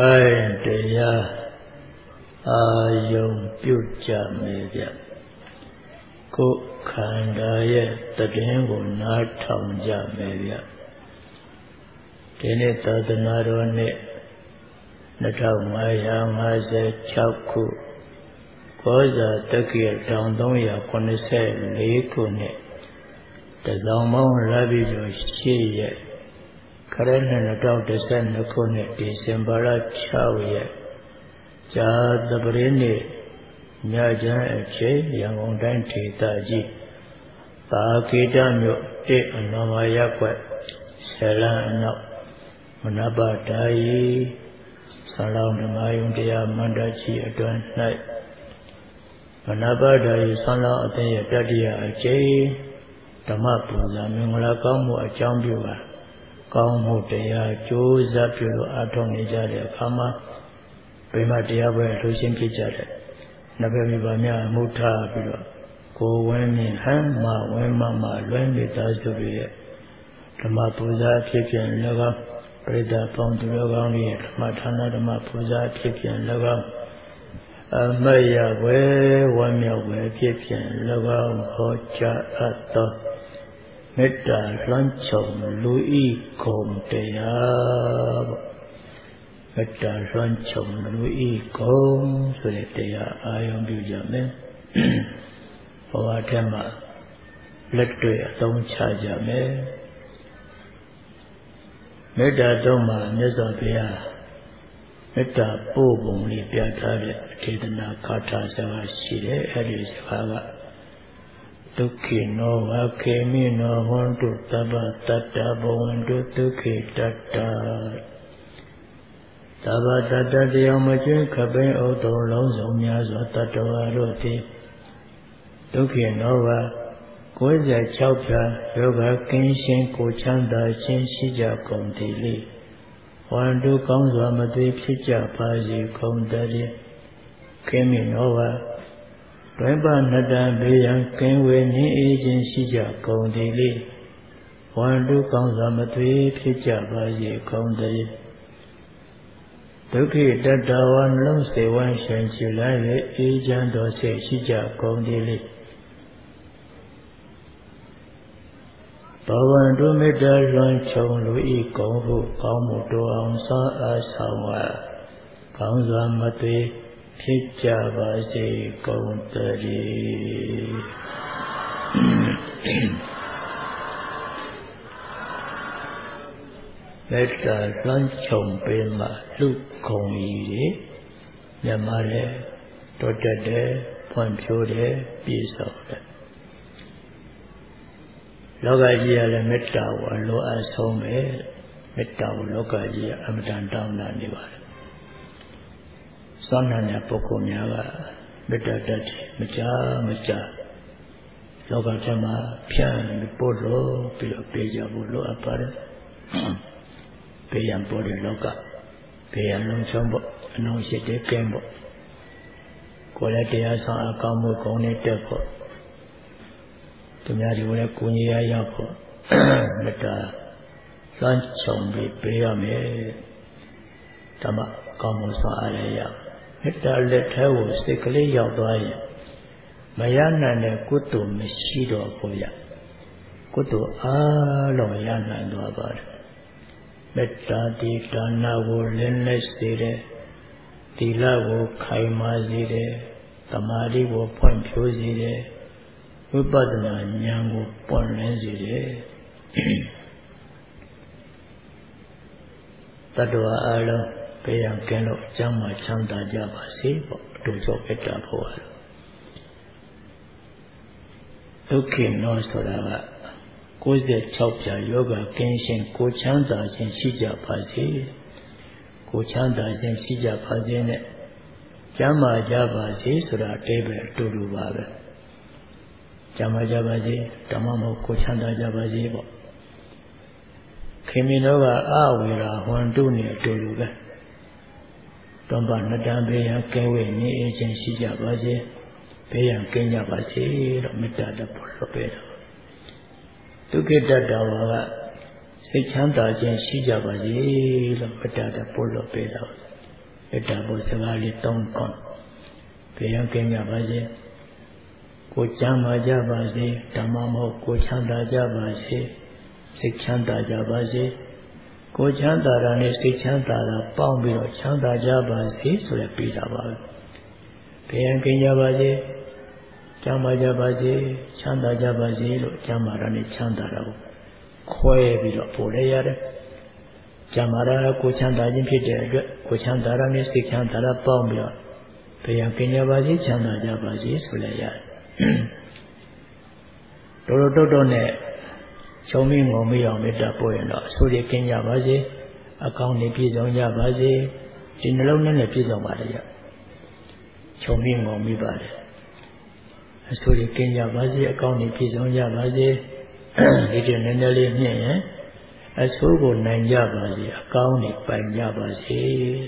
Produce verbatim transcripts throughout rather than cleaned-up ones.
ပိုင်းတရားအာယုံပြုကြမယ်ဗျကိုယ်ခန္ဓာရဲ့တည်င်းကိုနားထောင်ကြမယ်ဗျဒီနေ့သာသနာတော်နှစ်နှစ်ထောင်ငါးရာငါးဆယ်ခြောက်ခုကောဇာတက္ကရာတစ်ထောင်သုံးရာခုနှစ်ဆယ်လေးခုနှစ်တစောင်းပေါင်းလပြည့်ကျော်ရှစ်ရက်ခရစ်နှစ်နှစ်ထောင်တစ်ဆယ်နှစ်ခုနှစ်ဒီဇင်ဘာလခြောက်ရက်ဇာတပရိနေ့ညချမ်းအချိန်ရန်ကုန်တိုင်းဒေသကြီးသာကေတမြို့တိအနော်မရပ်ကွက်ဆယ်လမ်းအနောက်မနပဓာယီဆလောင်းဓမ္မယုံတရားမန္တကြီးအတွင်း၌မနပဓာယီဆလောင်းအသင်းရဲ့တတိယအကျိဓမ္မပူဇာမင်္ဂလာကောင်းမှုအကြောင်းပြုပါကောင်းမှုတရားကြိုးစားပြုလို့အထောက်နေကြတဲ့အခါမှာပြိမတရားပွဲလှူရှင်ဖြစ်ကြတဲ့နဗေမိဘများမှုထားပြီးတော့ကိုဝင်းမြင့်ဟမ်းမဝင်းမမလွဲမိသားစုတွေရဲ့ဓမ္မပူဇာဖြစ်ပြန်၎င်းပရိသတ်ပေါင်းသူတော်ကောင်းရဲ့ဓမ္မဌာနဓမ္မပူဇာဖြစ်ပြန်၎င်းအမတ်ရဝဲဝမ်းမြောက်ဝဲဖြစ်ပြန်၎င်းဟောကြားအပ်သောမေတ္တာလွှမ်းခြုံလူဤခုံတရားပေါ့မေတ္တာလွှမ်းခြုံလူဤခုံဆိုတဲ့တရားအာရုံပြုကြမယ်ဘဝထဲမှာလက်တွေ့အသုံးချကြမယ်မေတ္တာသုံးမှာမြတ်စွာဘုရားမေတ္တာပို့ပုံလေးပြထားတဲ့အထေသနာကာထာစကားရှိတယ်အဲ့ဒီစကားကဒုက္ခိနောဝခေမိနောဟွန်တုသဗ္ဗတတ္တဘဝန္တုဒုက္ခိတတ္တသဗ္ဗတတ္တတရားမကျွင်းခပိဥဒ္ဓုံလုံးစုံများစွာတတ္တဝါတို့သည်ဒုက္ခိနောဝကိုယ်ဆက်၆ဖြာယောဂကင်းရှင်းကိုချမ်းသာခြင်းရှိကြကုန်သည်လေဝန္တုကောင်းစွာမသွေဖြစ်ကြပါစေကုန်တည်းခေမိနောဝတွင်ပါနတ္တဘေးရန်ကင်းဝေးနေအေးခြင်းရှိကြကုန်သည်လေဝန္တုကောင်းစွာမသွေဖြစ်ကြပါစေကုန်တည်းဒုက္ခိတတ္တဝါနှလုံးစေဝမ်းရှင်ချလာ၍အေးချမ်းသောစိတ်ရှိကြကုန်သည်လေဘဝန္တုမေတ္တာလွန်ခြုံလူဤကုံဟုကောင်းမှုတော်အောင်စားအားဆောင်ဝါကောင်းစွာမသွေဖြစ်ကြပါစေကုန်တည်းမေတ္တာလွန်ခြုံပေးမှလူခုံဤမြတ်မာတဲ့တိုးတက်တဲ့ဖွံ့ဖြိုးတဲ့ပြည့်စုံတဲ့လောကကြီးကလည်းမေတ္တာကိုအလိုအဆုံးပဲမေတ္တာကိုလောကကြီးကအမတန်တောင်းတနေပါတယ်သောဏနဲ့ပုဂ္ဂိုလ်များကမေတ္တာတတ်တယ်မကြမကြလောကထဲမှာဖြန့်ပို့လို့ပြီးတော့ပေးကြဖို့လိုအပ်ပါတယ်ပေးရန်ပို့တဲ့လောကပေးရန်လုံးချုံဖို့အနှောင့်အယှက်တွေကင်းဖို့ကိုယ်လည်းတရားဆောင်အကောင်းမှုကောင်းနေတက်ဖို့သူများဒီလိုလဲကိုကြီးရရောက်ဖို့မေတ္တာလွှမ်းခြုံပြီးပေးရမယ်ဓမ္မကောင်းမှုဆောင်အားလည်းရမေတ္တာလက်ထဲကိုစိတ်ကလေးရောက်သွားရင်မရနိုင်တဲ့ကုသိုလ်မရှိတော့ဘူးရကုသိုလ်အားလုံးရနိုင်သွားပါတယ်မေတ္တာဒီဒါနကိုလင်းလက်စေတယ်သီလကိုခိုင်မာစေတယ်သမာဓိကိုဖွံ့ဖြိုးစေတယ်ဝိပဿနာဉာဏ်ကိုပွင့်လင်းစေတယ်တတ္တဝါအလုံးဘေးရန်ကင်းလို့အကျမ်းမှာချမ်းသာကြပါစေပေါ့အတူတူမေတ္တာဖို့ရဒုက္ခိနောဆိုတာကကိုယ်ဆက်၆ဖြာယောဂကင်းရှင်ကိုချမ်းသာခြင်းရှိကြပါစေကိုချမ်းသာခြင်းရှိကြပါစေနဲ့ကျမ်းမာကြပါစေဆိုတာအတိပ္ပယ်အတူတူပါပဲကျမ်းမာကြပါစေဓမ္မမို့ကိုချမ်းသာကြပါစေပေါ့ခေမင်းတို့ကအဝေရာဟွန်တုနဲ့အတူတူပဲတွန်ပါနတံဘေးရန်ကဲဝေနေအချင်းရှိကြပါစေဘေးရန်ကင်းကြပါစေလို့မေတ္တာတပေါ်လို့ပေးတာဒုက္ခိတတ္တဝါကစိတ်ချမ်းသာခြင်းရှိကြပါစေလို့မေတ္တာတပေါ်လို့ပေးတာမေတ္တာပို့စကားလေးသုံးခွန်းဘေးရန်ကင်းကြပါစေကိုချမ်းသာကြပါစေဓမ္မမဟုတ်ကိုချမ်းသာကြပါစေစိတ်ချမ်းသာကြပါစေကိုချမ်းသာတာနဲ့စိတ်ချမ်းသာတာပေါင်းပြီးတော့ချမ်းသာကြပါစေဆိုရပြီးတာပါဘေးရန်ကင်းကြပါစေချမ်းသာကြပါစေချမ်းသာကြပါစေလို့ချမ်းသာတာနဲ့ချမ်းသာတာကိုခွဲပြီးတော့ပို့လိုက်ရတယ်ချမ်းသာတာကိုချမ်းသာခြင်းဖြစ်တဲ့အတွက်ကိုချမ်းသာတာနဲ့စိတ်ချမ်းသာတာပေါင်းပြီးတော့ဘေးရန်ကင်းကြပါစေချမ်းသာကြပါစေဆိုလိုက်ရတယ်တော်တော်တော်တော်နဲ့ချုံမင်းငုံမင်းအောင်မေတ္တာပို့ရင်တော့အဆိုးတွေကင်းကြပါစေအကောင်းတွေပြည့်စုံကြပါစေဒီနှလုံးနဲ့ပြည့်စုံပါလေရချုံမင်းငုံမိပါတယ်အဆိုးတွေကင်းကြပါစေအကောင်းတွေပြည့်စုံကြပါစေဒီတည်းနည်းနည်းလေးမြင့်ရင်အဆိုးကိုနိုင်ကြပါစေအကောင်းတွေပိုင်ကြပါစေ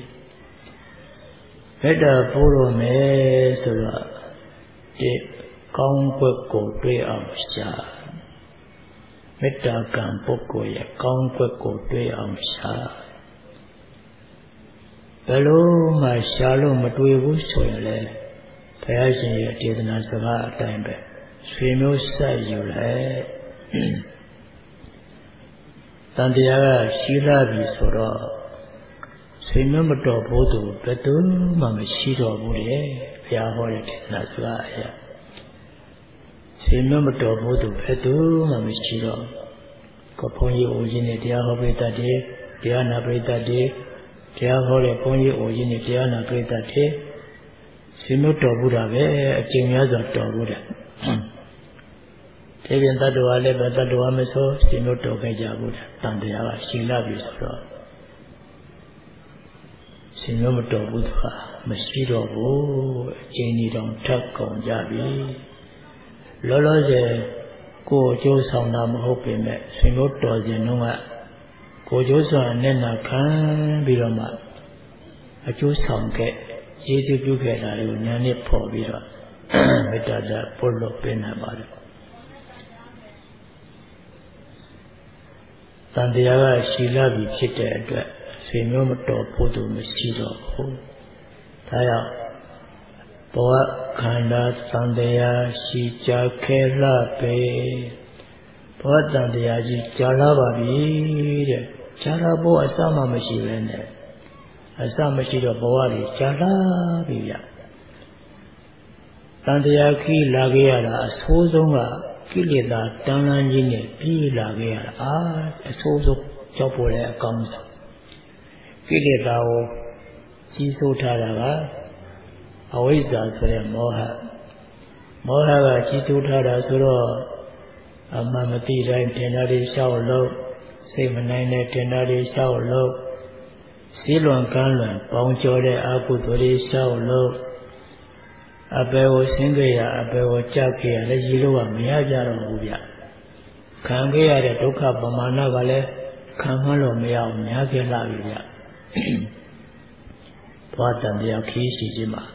မေတ္တာပို့ရမယ်ဆိုတော့ဒီကောင်းကွက်ကိုတွေ့အောင်ရှာမေတ္တာကံပုဂ္ဂိုလ်ရဲ့ကောင်းကွက်ကိုတွေ့အောင်ရှာဘယ်လိုမှရှာလို့မတွေ့ဘူးဆိုရင်လေဘုရားရှင်ရဲ့ဒေသနာစကားအတိုင်းပဲဆွေမျိုးဆက်ယူလိုက်တန်တရားကရှိလာပြီဆိုတော့ဆွေမျိုးမတော်ဘူးသူဘယ်သူမှမရှိတော့ဘူးလေဘုရားဟောတဲ့ဒေသနာစကားအရာဆွေမျိုးမတော်ဘူးသူဘယ်သူမှမရှိတော့ကိုဘုန်းကြီးအိုကြီးနဲ့တရားဟောပိတ္တတွေတရားနာပိတ္တတွေတရားဟောတဲ့ဘုန်းကြီးအိုကြီးနဲ့တရားနာပိတ္တတွေဆွေမျိုးတော်ဘူးတာပဲအကျင့်များစွာတော်ဘူးတယ်ဒီပြင်တ attva လည်းပဲတ attva မဆိုဆွေမျိုးတော်ခဲ့ကြဘူးတယ်တန်တရားကရှိလာပြီဆိုတော့ဆွေမျိုးမတော်ဘူးသူကမရှိတော့ဘူးအကျင့်ကြီးတောင်ထပ်ကုန်ကြပြီလောလောဆယ်ကိုအကျိုးဆောင်တာမဟုတ်ပေမဲ့ဆွေမျိုးတော်စဉ်တုန်းကကိုအကျိုးဆောင်နဲ့နာခံပြီးတော့မှအကျိုးဆောင်ခဲ့ကျေးဇူးပြုခဲ့တာတွေကိုဉာဏ်နဲ့ဖော်ပြီးတော့မေတ္တာဓာတ်ပို့လို့ပေးနိုင်ပါတယ်တန်တရားကရှိလာပြီဖြစ်တဲ့အတွက်ဆွေမျိုးမတော်ဖို့သူမရှိတော့ဘူးဒါကြောင့်ဘဝခန္ဓာသံတရားရှိကြခဲလှပဲဘဝတန်တရားကြီးကြာလာပါပြီတဲ့ကြာလာဖို့အစမှမရှိပဲနဲ့အစမရှိတော့ဘဝကြီးကြာလာပြီဗျတန်တရားခီးလာခဲ့ရတာအဆိုးဆုံးကကိလေသာတန်လန်းကြီးနဲ့ပြေးလာခဲ့ရတာအာအဆိုးဆုံးကြောက်ပေါ်တဲ့အကောင်းဆုံးကိလေသာကိုကြီးစိုးထားတာကအဝိဇ္ဇာဆိုတဲ့မောဟမောဟကကြီးစိုးထားတာဆိုတော့အမှန်မသိတိုင်းထင်တာတွေရှောက်လို့စိတ်မနိုင်တဲ့ထင်တာတွေရှောက်လို့စည်းလွန်ကမ်းလွန်ပေါင်းကျော်တဲ့အကုသိုလ်တွေရှောက်လို့အပေကိုဆင်းခဲ့ရအပေကိုကြောက်ခဲ့ရလည်းရည်လို့ကမရကြတော့ဘူးဗျခံခဲ့ရတဲ့ဒုက္ခပမာဏကလည်းခံမှန်းလို့မရအောင်များခဲ့လာပြီဗျဘဝတန်တရားခီးရှိခြင်းမှာ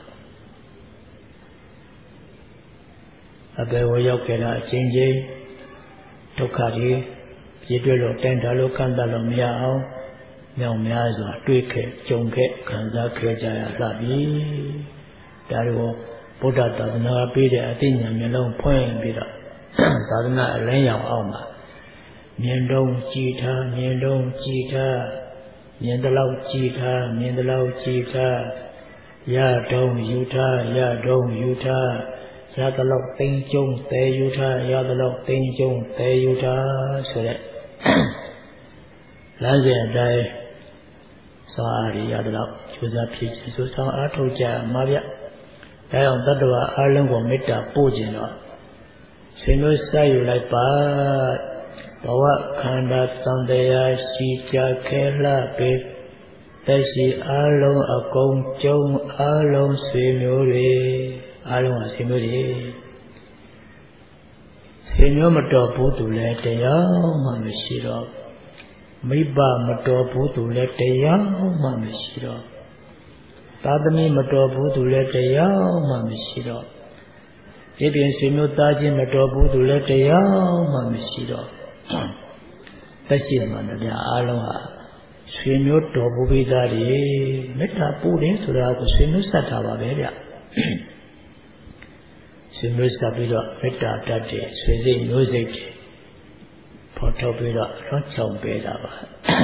အပေကိုရောက်ခဲ့တာအချင်းချင်းဒုက္ခတွေပြည့်တွက်လို့တန်တာလို့ခံတာလို့မရအောင်မြောင်များစွာတွေ့ခဲ့ကြုံခဲ့ခံစားခဲ့ကြရလှပြီဒါတို့ဗုဒ္ဓသာသနာပေးတဲ့အသိဉာဏ်မျိုးလုံးဖွင့်ပြီးတော့သာသနာအလင်းရောင်အောင်မှာမြင်တော့ကြည်ထားမြင်တော့ကြည်ထားမြင်တလောက်ကြည်ထားမြင်တလောက်ကြည်ထားရတော့ယူထားရတော့ယူထားရတလောက်သိမ့်ကျုံတဲယူထားရတလောက်သိမ့်ကျုံတဲယူထားဆိုတဲ့လမ်းစဉ်အတိုင်းစွာအားရတလောက်ကျိုးစားဖြစ်ခြင်းဆိုဆောင်အားထုတ်ကြမှာဗျဒါကြောင့်တတ္တဝါအလုံးကိုမေတ္တာပို့ခြင်းတော့ဆွေမျိုးစယူလိုက်ပါဘဝခန္ဓာသံတရားရှိကြခဲလှပေသက်ရှိအလုံးအကုန်ကျုံအလုံးဆွေမျိုးတွေအလုံးအဆွေမျိုးတွေဆွေမျိုးမတော်ဘူးသူလည်းတရားမှမရှိတော့မိဘမတော်ဘူးသူလည်းတရားမှမရှိတော့သာသမီမတော်ဘူးသူလည်းတရားမှမရှိတော့ဒီပြင်ဆွေမျိုးသားချင်းမတော်ဘူးသူလည်းတရားမှမရှိတော့သက်ရှိမှန်တရားအလုံးဟာဆွေမျိုးတော်ဘုပိသားတွေမေတ္တာပို့တယ်ဆိုတာကိုဆွေမျိုးစတ်တာပါပဲဗျဆွေမျိုးစတ်ပြီးတော့မေတ္တာတတ်တယ်ဆွေစိတ်မျိုးစိတ်တွေဖော်ထုတ်ပြီးတော့လွှမ်းခြုံပေးတာပါ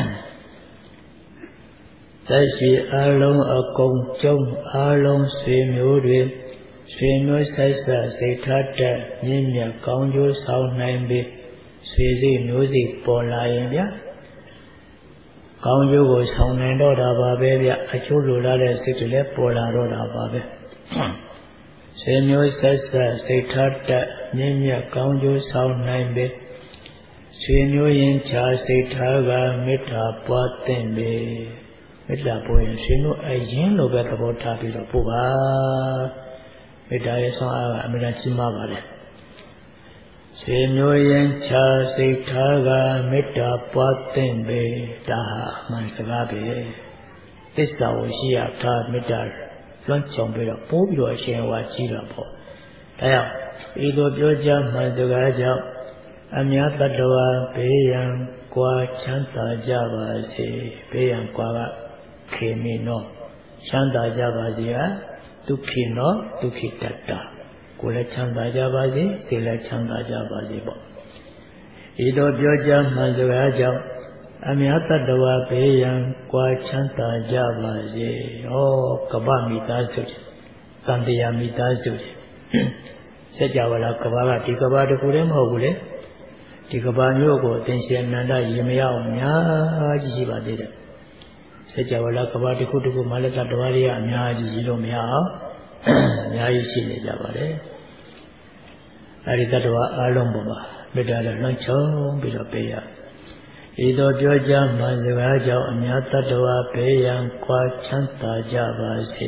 သက်ရှိအလုံးအကုန်ကျုံအလုံးဆွေမျိုးတွေဆွေမျိုးဆက်ဆက်စိတ်ထားတတ်မြင့်မြတ်ကောင်းကျိုးဆောင်နိုင်ပြီးဆွေစိတ်မျိုးစိတ်ပေါ်လာရင်ဗျကောင်းကျိုးကိုဆောင်နိုင်တော့တာပါပဲဗျအကျိုးလိုလားတဲ့စိတ်တွေလည်းပေါ်လာတော့တာပါပဲဆွေမျိုးဆက်ဆက်စိတ်ထားတတ်မြင့်မြတ်ကောင်းကျိုးဆောင်နိုင်ပြီးဆွေမျိုးရင်ချာစိတ်ထားကမေတ္တာပွားသင့်ပေမေတ္တာပွားရင်ဆွေမျိုးအရင်လိုပဲသဘောထားပြီးတော့ပို့ပါမေတ္တာရဲ့ဆောင်အားကအမြဲတမ်းကြီးမားပါလေဆွေမျိုးရင်ချာစိတ်ထားကမေတ္တာပွားသင့်ပေဒါဟာအမှန်စကားပဲသစ္စာကိုရှိရထားမေတ္တာလွှမ်းခြုံပြီးတော့ပိုးပြီးတော့အရှင်ဝါကြီးတာပေါ့ဒါကြောင့်ဤသို့ပြောကြမှန်စကားကြောင့်အမြတ်တတ္တဝါဘေးရန်ကွာချမ်းသာကြပါစေဘေးရန်ကွာကခေမီနောချမ်းသာကြပါစေဟာဒုက္ခိနောဒုက္ခိတတ္တကိုယ်လည်းချမ်းသာကြပါစေစိတ်လည်းချမ်းသာကြပါစေပေါ့ဤသို့ပြောကြမှန်စကားကြောင့်အမြတ်တတ္တဝါဘေးရန်ကွာချမ်းသာကြပါစေဟောကပ္ပမိသားစုသံတရားမိသားစုစัจ java လာကပ္ပကဒီကပ္ပတခုတည်းမဟုတ်ဘူးလေဒီကဘာမျိုးကိုသင်္ချေအနန္တရေမရအောင်များကြီးရှိပါသေးတယ်စัจ java လာကဘာတစ်ခုတစ်ခုမလကတဝါရီကအများကြီးရှိလို့မရအောင်အများကြီးရှိနေကြပါတယ်အဲဒီတတ္တဝါအလုံးပေါ်မှာမေတ္တာနဲ့လွှမ်းခြုံပြီးတော့ပေးရဤသို့ပြောကြမှစကားကြောင့်အများတတ္တဝါဘေးရန်ကွာချမ်းသာကြပါစေ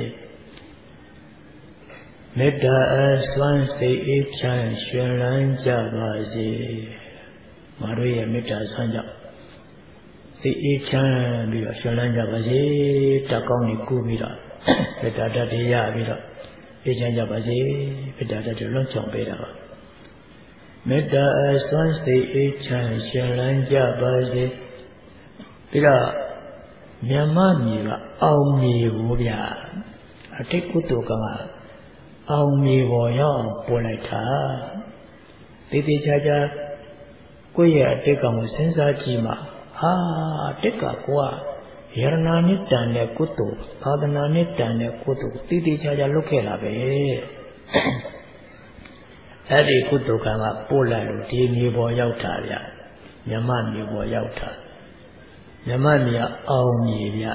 မေတ္တာအစွမ်းစိတ်အေးချမ်းရှင်လန်းကြပါစေငါတို့ရဲ့မေတ္တာဆွမ်းကြောင့်စိတ်အေးချမ်းပြီးတော့ရှင်လန်းကြပါစေတကောင်းကြီးကူးပြီးတော့မေတ္တာတတ်ရပြီးတော့အေးချမ်းကြပါစေမေတ္တာတတ်လွန်ချောင်ပေးတာပါမေတ္တာအစွမ်းစိတ်အေးချမ်းရှင်လန်းကြပါစေပြီးတော့မြတ်မမီကအောင်မြေကိုဗျာအတိတ်ကုသိုလ်ကအောင်မြေပေါ်ရောက်ပေါ်လိုက်တာတေးသေးချာချာကိုယ့်ရဲ့အတိတ်ကကိုစဉ်းစားကြည့်မှဟာအတိတ်ကကိုကယရနာနဲ့တန်တဲ့ကုသိုလ်သာသနာနဲ့တန်တဲ့ကုသိုလ်တေးသေးချာချာလုပ်ခဲ့တာပဲအဲ့ဒီကုသိုလ်ကံကပို့လိုက်လို့ဒီမြေပေါ်ရောက်တာဗျမြမမြေပေါ်ရောက်တာမြမမြေအောင်မြေဗျ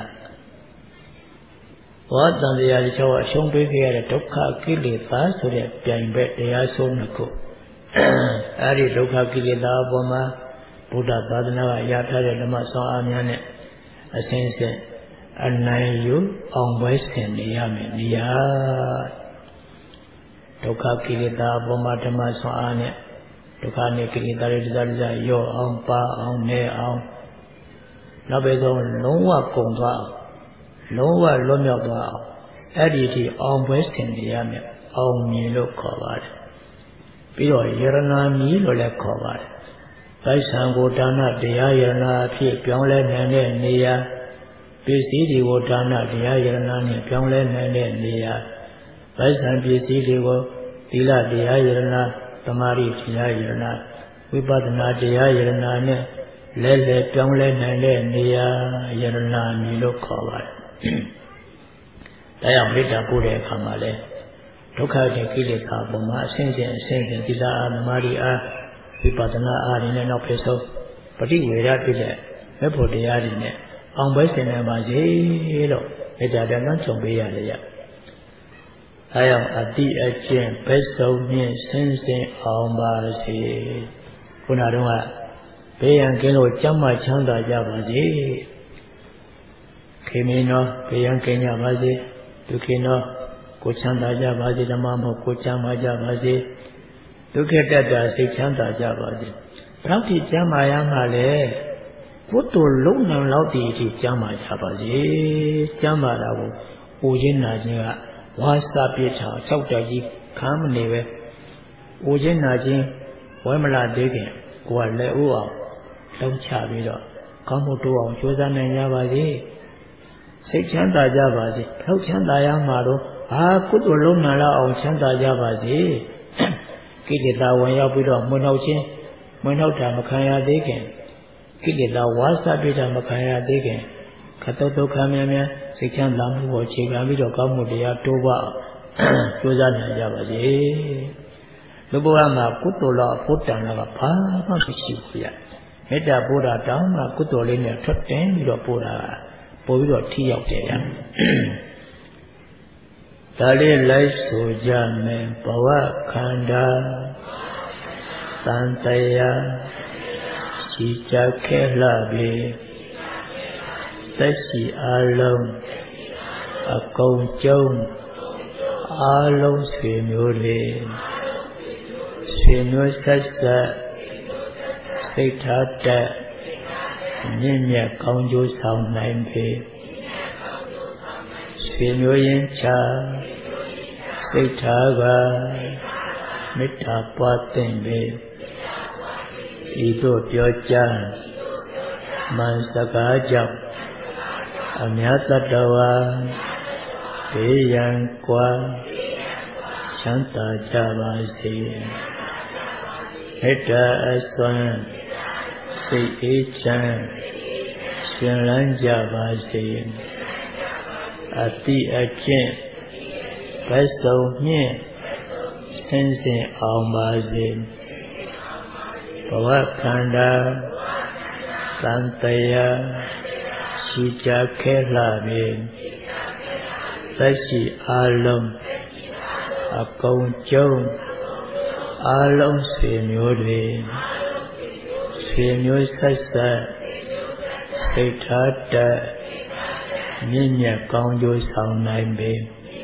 ဘောတန်တရားတစ်ချို့အရှုံးပေးခဲ့ရတဲ့ဒုက္ခကိလေသာဆိုတဲ့ပြိုင်ဘက်တရားဆုံးတစ်ခုအဲ့ဒီဒုက္ခကိလေသာအပေါ်မှာဘုရားသာသနာကရထားတဲ့ဓမ္မဆောင်အားများနဲ့အစဉ်စဉ်အနိုင်ယူအောင်ပွဲဆင်နေရမယ်နေရာဒုက္ခကိလေသာအပေါ်မှာဓမ္မဆောင်အားနဲ့ဒုက္ခနဲ့ကိလေသာတွေတရားတရားရော့အောင်ပါအောင်နေအောင်နောက်ပဲဆုံးလုံးဝကုန်သွားအောင်လုံးဝလွတ်မြောက်သွားအောင်အဲ့ဒီဒီအောင်ပွဲဆင်နေရမယ်အောင်မြင်လို့ခေါ်ပါတယ်ပြီးတော့ယရနာမီလို့လည်းခေါ်ပါတယ်တိုက်ဆံကိုဒါနတရားယရနာအဖြစ်ပြောင်းလဲနိုင်တဲ့နေရာပစ္စည်းတွေကိုဒါနတရားယရနာနဲ့ပြောင်းလဲနိုင်တဲ့နေရာတိုက်ဆံပစ္စည်းတွေကိုသီလတရားယရနာသမာဓိတရားယရနာဝိပဿနာတရားယရနာနဲ့လဲလဲပြောင်းလဲနိုင်တဲ့နေရာယရနာမီလို့ခေါ်ပါတယ်ဒါကြောင့်မေတ္တာပို့တဲ့အခါမှာလဲဒုက္ခတဲ့ကိလေသာပုံမှာအစဉ်စဉ်အစဉ်စဉ်သီလအားသမာဓိအားဝိပဿနာအားတွေနဲ့နောက်ဖြစ်ဆုံးပฏิဝေဒဖြစ်တဲ့မေဖို့တရားတွေနဲ့အောင်ပွဲဆင်နိုင်ပါစေလို့မေတ္တာတန်နှုံပေးရတယ်ရအဲကြောင့်အတိအကျင့်ဘက်ဆုံးဖြင့်ဆင်းဆင်းအောင်ပါစေခုနတုန်းကဘေးရန်ကင်းလို့ကျမ်းမာချမ်းသာကြပါစေခေမင်းတော်ဘေးရန်ကင်းကြပါစေဒုက္ခိနောကိုချမ်းသာကြပါစေဓမ္မမို့ကိုချမ်းသာကြပါစေဒုက္ခတတ္တစိတ်ချမ်းသာကြပါစေဘယ်တော့ဒီချမ်းသာရမှာလဲဘုဒ္ဓလုံးနံလောက်ဒီအထိချမ်းသာကြပါစေချမ်းသာတာကိုပူခြင်းနာခြင်းကဝါစာပြစ်ထား၆တက်ကြီးခံမနေပဲပူခြင်းနာခြင်းဝဲမလာသေးခင်ကိုကလက်ဦးအောင်လုံးချပြီးတော့ကောင်းမှုတိုးအောင်ကြိုးစားနိုင်ကြပါစေစိတ်ချမ်းသာကြပါစေဘလောက်ချမ်းသာရမှာတော့ဟာကုသိုလ်လုံးနာလောက်အောင်ချမ်းသာကြပါစေကိလေသာဝင်ရောက်ပြီးတော့မွေနှောက်ခြင်းမွေနှောက်တာမခံရသေးခင်ကိလေသာဝါစတွေ့တာမခံရသေးခင်ခတ်တော့ဒုက္ခများများစိတ်ချမ်းသာမှုကိုအခြေခံပြီးတော့ကောင်းမှုတရားတိုးပါကြိုးစားနိုင်ကြပါစေလူဘဝမှာကုသိုလ်လောက်ဖို့တန်တာကဘာမှမရှိဘူးရမေတ္တာပို့တာတောင်းမှကုသိုလ်လေးနဲ့ထွက်တင်ပြီးတော့ပို့တာပို့ပြီးတော့ထိရောက်တယ်ရဒါလေးလိုက်ဆိုကြမယ်ဘဝခန္ဓာတန်တရားရှိကြခဲ့လှပြီသက်ရှိအလုံးအကုန်ကျုံအလုံးဆွေမျိုးတွေဆွေမျိုးဆက်ဆက်စိတ်ထားတက်မြင့်မြတ်ကောင်းကျိုးဆောင်နိုင်ပေဆွေမျိုးရင်းချစိတ်ထားကမေတ္တာပွားသင့်ပေဤသို့ပြောကြားမှန်စကားကြောင့်အများတတဝါဘေးရန်ကွာချမ်းသာကြပါစေမေတ္တာအစွမ်းစိတ်အေးချမ်းရှင်လန်းကြပါစေအတိအကျင့်ဘက်စုံမြင့်ဆင်းဆင်းအောင်ပါစေဘဝခန္ဓာသံတရားရှိကြခဲ့လှပြီသက်ရှိအလုံးအကုန်ကျုံအလုံးဆွေမျိုးတွေဆွေမျိုးဆက်ဆက်စိတ်ထားတက်မြင့်မြတ်ကောင်းကျိုးဆောင်နိုင်ပေ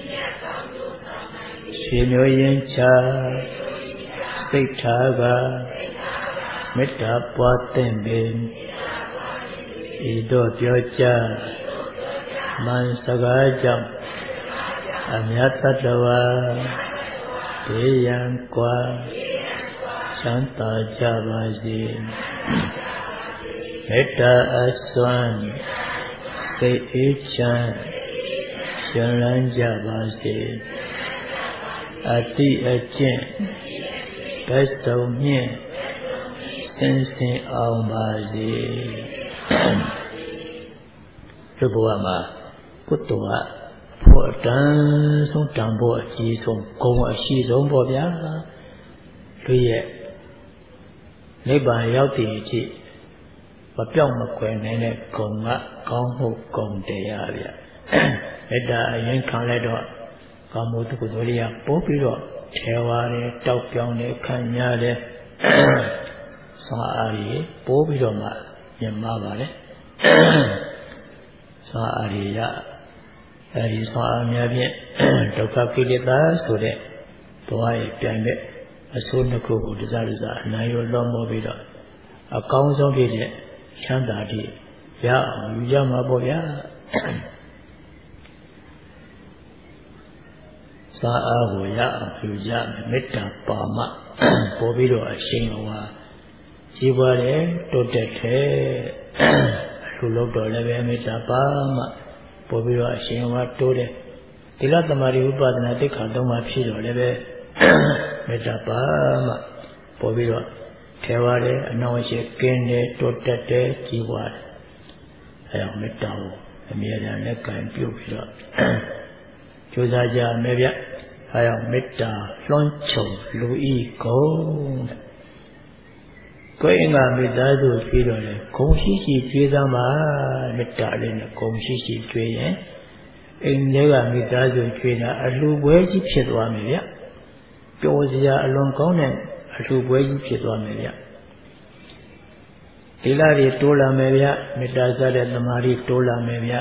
ဆွေမျိုးရင်းချစိတ်ထားကမေတ္တာပွားသင့်ပေဤသို့ပြောကြားမှန်စကားကြောင့်အမြတ်တတဝါဘေးရန်ကွာချမ်းသာကြပါစေမေတ္တာအစွမ်းစိတ်အေးချမ်းရှင်လန်းကြပါစေအတိအကျင့်ဘက်စုံမြင့်ဆင်းဆင်းအောင်ပါစေလူဘဝမှာကုသိုလ်ကဖို့အတန်းဆုံးတန်ဖို့အကြီးဆုံးဂုဏ်အရှိဆုံးပေါ့ဗျာလူရဲ့နိဗ္ဗာန်ရောက်တည်အထိမပြောင်းမကွယ်နိုင်တဲ့ဂုဏ်ကကောင်းမှုဂုဏ်တရားဗျမေတ္တာအရင်ခံလိုက်တော့ကောင်းမှုကုသိုလ်တွေကပို့ပြီးတော့ထဲဝါတယ်တောက်ပြောင်းတယ်ခံညာတယ်ဆွမ်းအားကြီးပို့ပြီးတော့မှမြင်မှာပါလေဆွမ်းအားကြီးရအဲဒီဆွမ်းအားများဖြင့်ဒုက္ခကိလေသာဆိုတဲ့ဘဝရဲ့ပြန်တဲ့အဆိုးနှစ်ခုကိုတစားတစားအနိုင်ရလွန်မောပြီးတော့အကောင်းဆုံးဖြစ်တဲ့ချမ်းသာတိရအောင်ယူကြမှာပေါ့ဗျာစာအားကိုရအောင်ယူကြမယ်မေတ္တာပါမပေါ်ပြီးတော့အရှိန်ဟောကြီးပွားတယ်တိုးတက်တယ်လူလို့တော့လည်းပဲမေတ္တာပါမပေါ်ပြီးတော့အရှင်ဝါတိုးတယ်သီလသမารိဥပဒနာတိခါသုံးပါးဖြစ်တော့လည်းပဲမေတ္တာပါမပေါ်ပြီးတော့ထဲဝါတယ်အနောင်ရှိကင်းတယ်တိုးတက်တယ်ကြီးပွားတယ်အဲဒါမေတ္တာကိုအမြဲတမ်းလက်ကင်ပြုပြီးတော့ကြိုးစားကြမယ်ဗျအဲဒါမေတ္တာလွှမ်းခြုံလူဤကုံကိုယ်အင်္ဂါမေတ္တာဆိုပြီးတော့လေဂုံရှိရှိကျွေးသားမှာမေတ္တာလေးနဲ့ဂုံရှိရှိကျွေးရင်အိမ်ထဲကမေတ္တာဆိုကျွေးတာအလှပွဲကြီးဖြစ်သွားမယ်ဗျပျော်စရာအလွန်ကောင်းတဲ့အလှပွဲကြီးဖြစ်သွားမယ်ဗျဒီလာတွေတိုးလာမယ်ဗျမေတ္တာစတဲ့သမာဓိတိုးလာမယ်ဗျ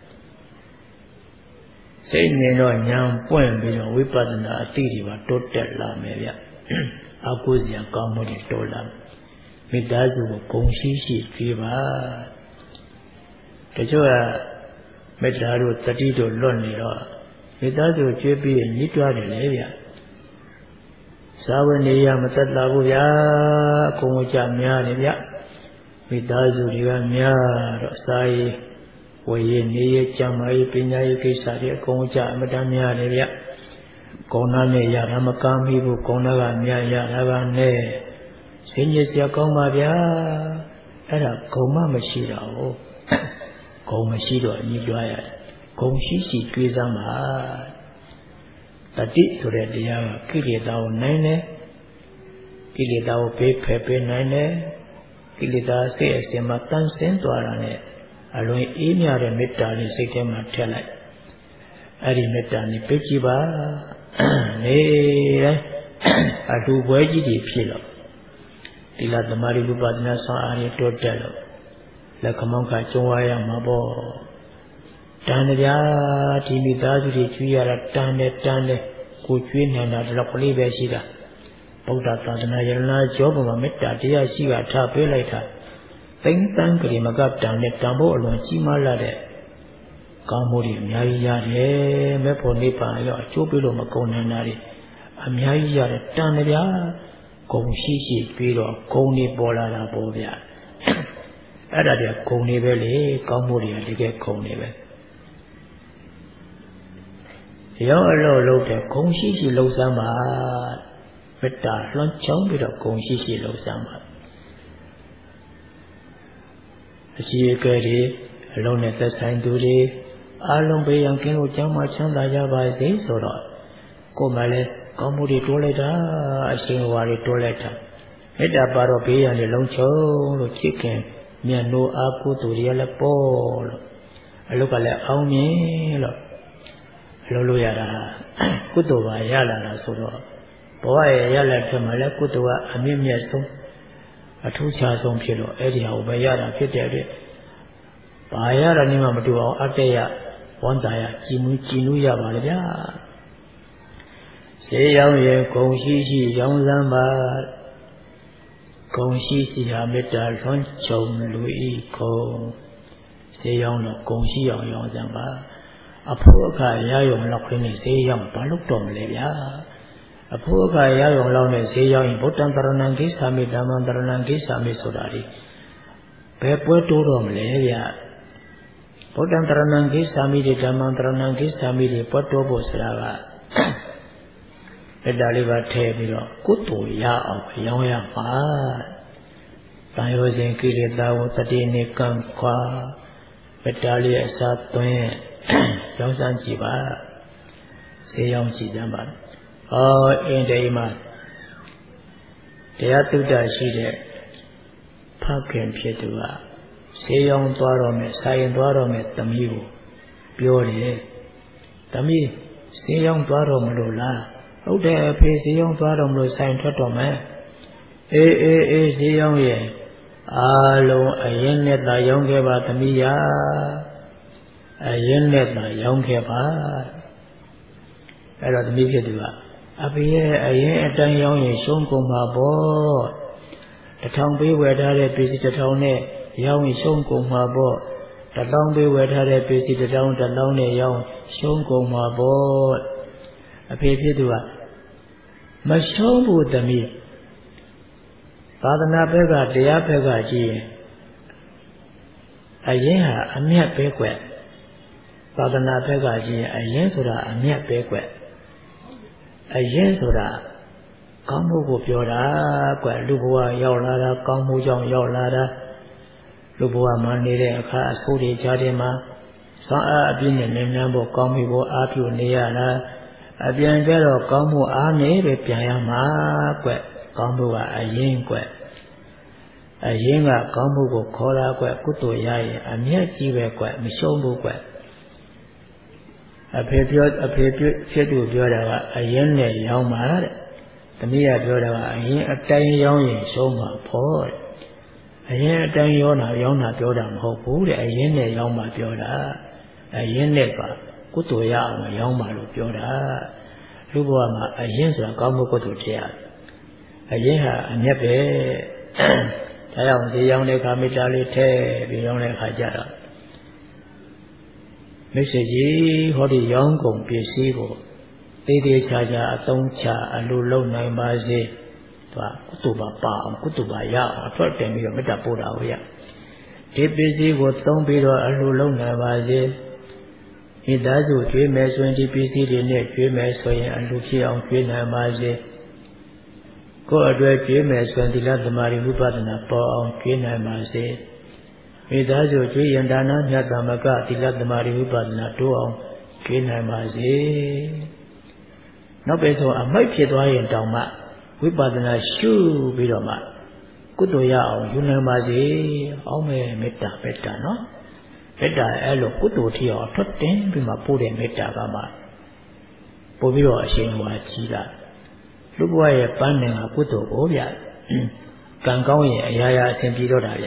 စိတ်ငြိမ်တော့ဉာဏ်ပွင့်ပြီးတော့ဝိပဿနာအသိတွေပါတိုးတက်လာမယ်ဗျအကုသိုလ်ကောင်းမှုတွေတိုးလာမယ်မေတ္တာစုကိုဂုဏ်ရှိရှိကြွေးပါတချို့ကမေတ္တာတို့တတိတို့လွတ်နေတော့မေတ္တာစုကြွေးပြီးညှိတွားတယ်လေဗျသာဝနေရမသက်လာဘူးဗျာအကုန်ကြများတယ်ဗျမိသားစုတွေကများတော့စာရေးဝေရေးနေရေးကျမ်းမာရေးပညာရေးကိစ္စတွေအကုန်ကြအမတန်များတယ်ဗျကောင်းနာနဲ့ရတာမကမ်းမိဘူးကောင်းနာကများရတာကနဲ့စင်ကြီးစရာကောင်းပါဗျာအဲ့ဒါဂုံမမရှိတော့ဘူးဂုံမရှိတော့ညီကြွားရတယ်ဂုံရှိရှိကြွေးစမ်းပါတတိဆိုတဲ့တရားကကိလေသာကိုနိုင်တယ်ကိလေသာကိုဖေးဖယ်ပေးနိုင်တယ်ကိလေသာစိတ်အစဉ်မှာတန်းစင်းသွားတာနဲ့အလွန်အေးမြတဲ့မေတ္တာလေးစိတ်ထဲမှာထည့်လိုက်အဲ့ဒီမေတ္တာနဲ့ပြည့်ကြည်ပါနေတိုင်းအတူပွဲကြီးတွေဖြစ်လို့ဒီလသမารိဝိပဿနာဆောင်အားရတိုးတက်လို့လက်ခမောင်းကကျုံဝါရမှာပေါ့တန်ကြဒီမိသားစုတွေကျွေးရတာတန်တယ်တန်တယ်ကိုကျွေးနေတာတော့ကလေးပဲရှိတာဗုဒ္ဓသာသနာယရနာကျောပေါ်မှာမေတ္တာတရားရှိကထားပေးလိုက်တာသိမ့်တန်းကလေးမကတန်နဲ့တန်ဖို့အလွန်ကြီးမားလာတဲ့ကောင်းမှုတွေအများကြီးရတယ်မဲ့ဖို့နိဗ္ဗာန်ရောက်အကျိုးပေးလို့မကုန်နိုင်တာတွေအများကြီးရတယ်တန်ကြဂုံရှိရှိပြီးတော့ဂုံတွေပေါ်လာတာပေါ့ဗျာအဲ့ဒါတည်းဂုံတွေပဲလေကောင်းမှုတွေကတကယ်ဂုံတွေပဲရောက်အလို့လို့တဲ့ဂုံရှိရှိလှုပ်စမ်းပါမေတ္တာလွှမ်းချောင်းပြီးတော့ဂုံရှိရှိလှုပ်စမ်းပါအရှိအကဲတွေအလုံးနဲ့သက်ဆိုင်သူတွေအလုံးပေးအောင်ကင်းလို့ကျမ်းမာချမ်းသာကြပါစေဆိုတော့ကိုယ်မှလည်းကောင်းမှုတွေတိုးလိုက်တာအရှင်ဝါတွေတိုးလိုက်တာမေတ္တာပါတော့ဘေးရန်တွေလုံးချုံလို့ချစ်ခင်မြတ်နိုးအားကုသိုလ်တွေလည်းပေါ်လို့အလုတ်ကလည်းအောင်မြင်လို့အလုပ်လို့ရတာကုသိုလ်ပါရလာတာဆိုတော့ဘဝရဲ့ရလာဖြစ်မှလည်းကုသိုလ်ကအမြင့်မြတ်ဆုံးအထူးခြားဆုံးဖြစ်လို့အဲ့ဒီဟာကိုပဲရတာဖြစ်တဲ့အတွက်ဘာရတာနည်းမှမတူအောင်အတ္တရဝန်တာရကြည်မူကြည်နူးရပါလေဗျာစေရောင်ရဲ့ဂုံရှိရှိရောင်စမ်းပါဂုံရှိရှိဟာမေတ္တာလွှမ်းခြုံလူဤဂုံစေရောင်တော့ဂုံရှိအောင်ရောင်စမ်းပါအဖို့အခါရရုံလောက်ခင်းနေစေရောင်ဘာလို့တော့မလဲဗျာအဖို့အခါရရုံလောက်နဲ့စေရောင်ရင်ဗုဒ္ဓံတရဏံကိစ္ဆာမိဓမ္မံတရဏံကိစ္ဆာမိဆိုတာဒီဘယ်ပွဲတိုးတော့မလဲဗျာဗုဒ္ဓံတရဏံကိစ္ဆာမိဓမ္မံတရဏံကိစ္ဆာမိတွေပွဲတိုးဖို့ဆိုတာကမေတ္တာလေးပါထည့်ပြီးတော့ကုသိုလ်ရအောင်ရောင်းရပါတန်ရောစဉ်ကိလေသာကိုတတိနဲ့ကံခွာမေတ္တာလေးအစားသွင်းရောင်းစမ်းကြည့်ပါဆေးရောင်းကြည့်စမ်းပါဟောအင်းတိမ်မှာတရားတုဒ္ဒရှိတဲ့ဖခင်ဖြစ်သူကဆေးရောင်းသွားတော့မယ်ဆိုင်သွားတော့မယ်သမီးကိုပြောတယ်သမီးဆေးရောင်းသွားတော့မလို့လားဟုတ်တယ်အဖေဈေးရောင်းသွားတော့မလို့ဆိုင်ထွက်တော့မယ်အေးအေးအေးဈေးရောင်းရဲ့အားလုံးအရင်နဲ့သာရောင်းခဲ့ပါသမီးရာအရင်နဲ့သာရောင်းခဲ့ပါအဲ့တော့သမီးဖြစ်သူကအဖေရဲ့အရင်အတိုင်းရောင်းရင်ရှုံးကုန်မှာပေါ့တထောင်ပေးဝယ်ထားတဲ့ပစ္စည်းတစ်ထောင်နဲ့ရောင်းရင်ရှုံးကုန်မှာပေါ့တထောင်ပေးဝယ်ထားတဲ့ပစ္စည်းတစ်ထောင်တစ်ထောင်နဲ့ရောင်းရှုံးကုန်မှာပေါ့အဖေဖြစ်သူကမရှုံးဘူးသမီးသာသနာဘက်ကတရားဘက်ကကြည့်ရင်အရင်ဟာအမြတ်ပဲကွသာသနာဘက်ကကြည့်ရင်အရင်ဆိုတာအမြတ်ပဲကွအရင်ဆိုတာကောင်းမှုကိုပြောတာကွလူဘဝရောက်လာတာကောင်းမှုကြောင့်ရောက်လာတာလူဘဝမှာနေတဲ့အခါအဆိုးတွေကြားထဲမှာစောင်းအားအပြည့်နဲ့မြင်များဖို့ကောင်းမှုကိုအားပြုနေရတာအပြန်ကျတော့ကောင်းမှုအားနေပဲပြန်ရမှာကွကောင်းမှုကအရင်ကွအရင်ကကောင်းမှုကိုခေါ်တာကွကုသိုလ်ရရင်အမြတ်ကြီးပဲကွမရှုံးဘူးကွအဖေပြောအဖေပြဖြစ်သူပြောတာကအရင်နဲ့ရောင်းပါတဲ့သမီးကပြောတာကအရင်အတိုင်းရောင်းရင်ရှုံးမှာဖို့တဲ့အရင်အတိုင်းရောတာရောင်းတာပြောတာမဟုတ်ဘူးတဲ့အရင်နဲ့ရောင်းမှပြောတာအရင်နဲ့ပါကုသိုလ်ရအောင်ရောင်းပါလို့ပြောတာလူဘဝမှာအရင်ဆိုတာကောင်းမှုကုသိုလ်တရားအရင်ဟာအမြတ်ပဲဒါကြောင့်ဒီရောင်းတဲ့ခါမေတ္တာလေးထည့်ပြီးရောင်းတဲ့ခါကြတော့မိတ်ဆွေကြီးဟောဒီရောင်းကုန်ပစ္စည်းကိုသေးသေးချာချာအသုံးချအလိုလုံးနိုင်ပါစေသူကကုသိုလ်ပါပါအောင်ကုသိုလ်ပါရအောင်အထွက်တင်ပြီးတော့မေတ္တာပို့တာကိုရဒီပစ္စည်းကိုသုံးပြီးတော့အလှလုံးနိုင်ပါစေမိသားစုကျွေးမယ်ဆိုရင်ဒီပစ္စည်းတွေနဲ့ကျွေးမယ်ဆိုရင်အလှဖြစ်အောင်ကျွေးနိုင်ပါစေကိုယ်အတွက်ကျွေးမယ်ဆိုရင်သီလသမာဓိဝိပဿနာပေါ်အောင်ကျွေးနိုင်ပါစေမိသားစုကျွေးရင်ဒါနမြတ်သမကသီလသမာဓိဝိပဿနာတိုးအောင်ကျွေးနိုင်ပါစေနောက်ပဲဆိုအမိတ်ဖြစ်သွားရင်တောင်မှဝိပဿနာရှုပြီးတော့မှကုသိုလ်ရအောင်ယူနိုင်ပါစေအောင်းမဲ့မေတ္တာမေတ္တာနော်မေတ္တာအဲ့လိုကုသိုလ်ထီအောင်ထွက်တင်ပြီးမှပို့တဲ့မေတ္တာကမှပို့ပြီးတော့အရှင်ဟောကြီးတာလူဘဝရဲ့ပန်းနိုင်ကကုသိုလ်ကိုဗျကံကောင်းရင်အရာရာအစဉ်ပြေတော့တာဗျ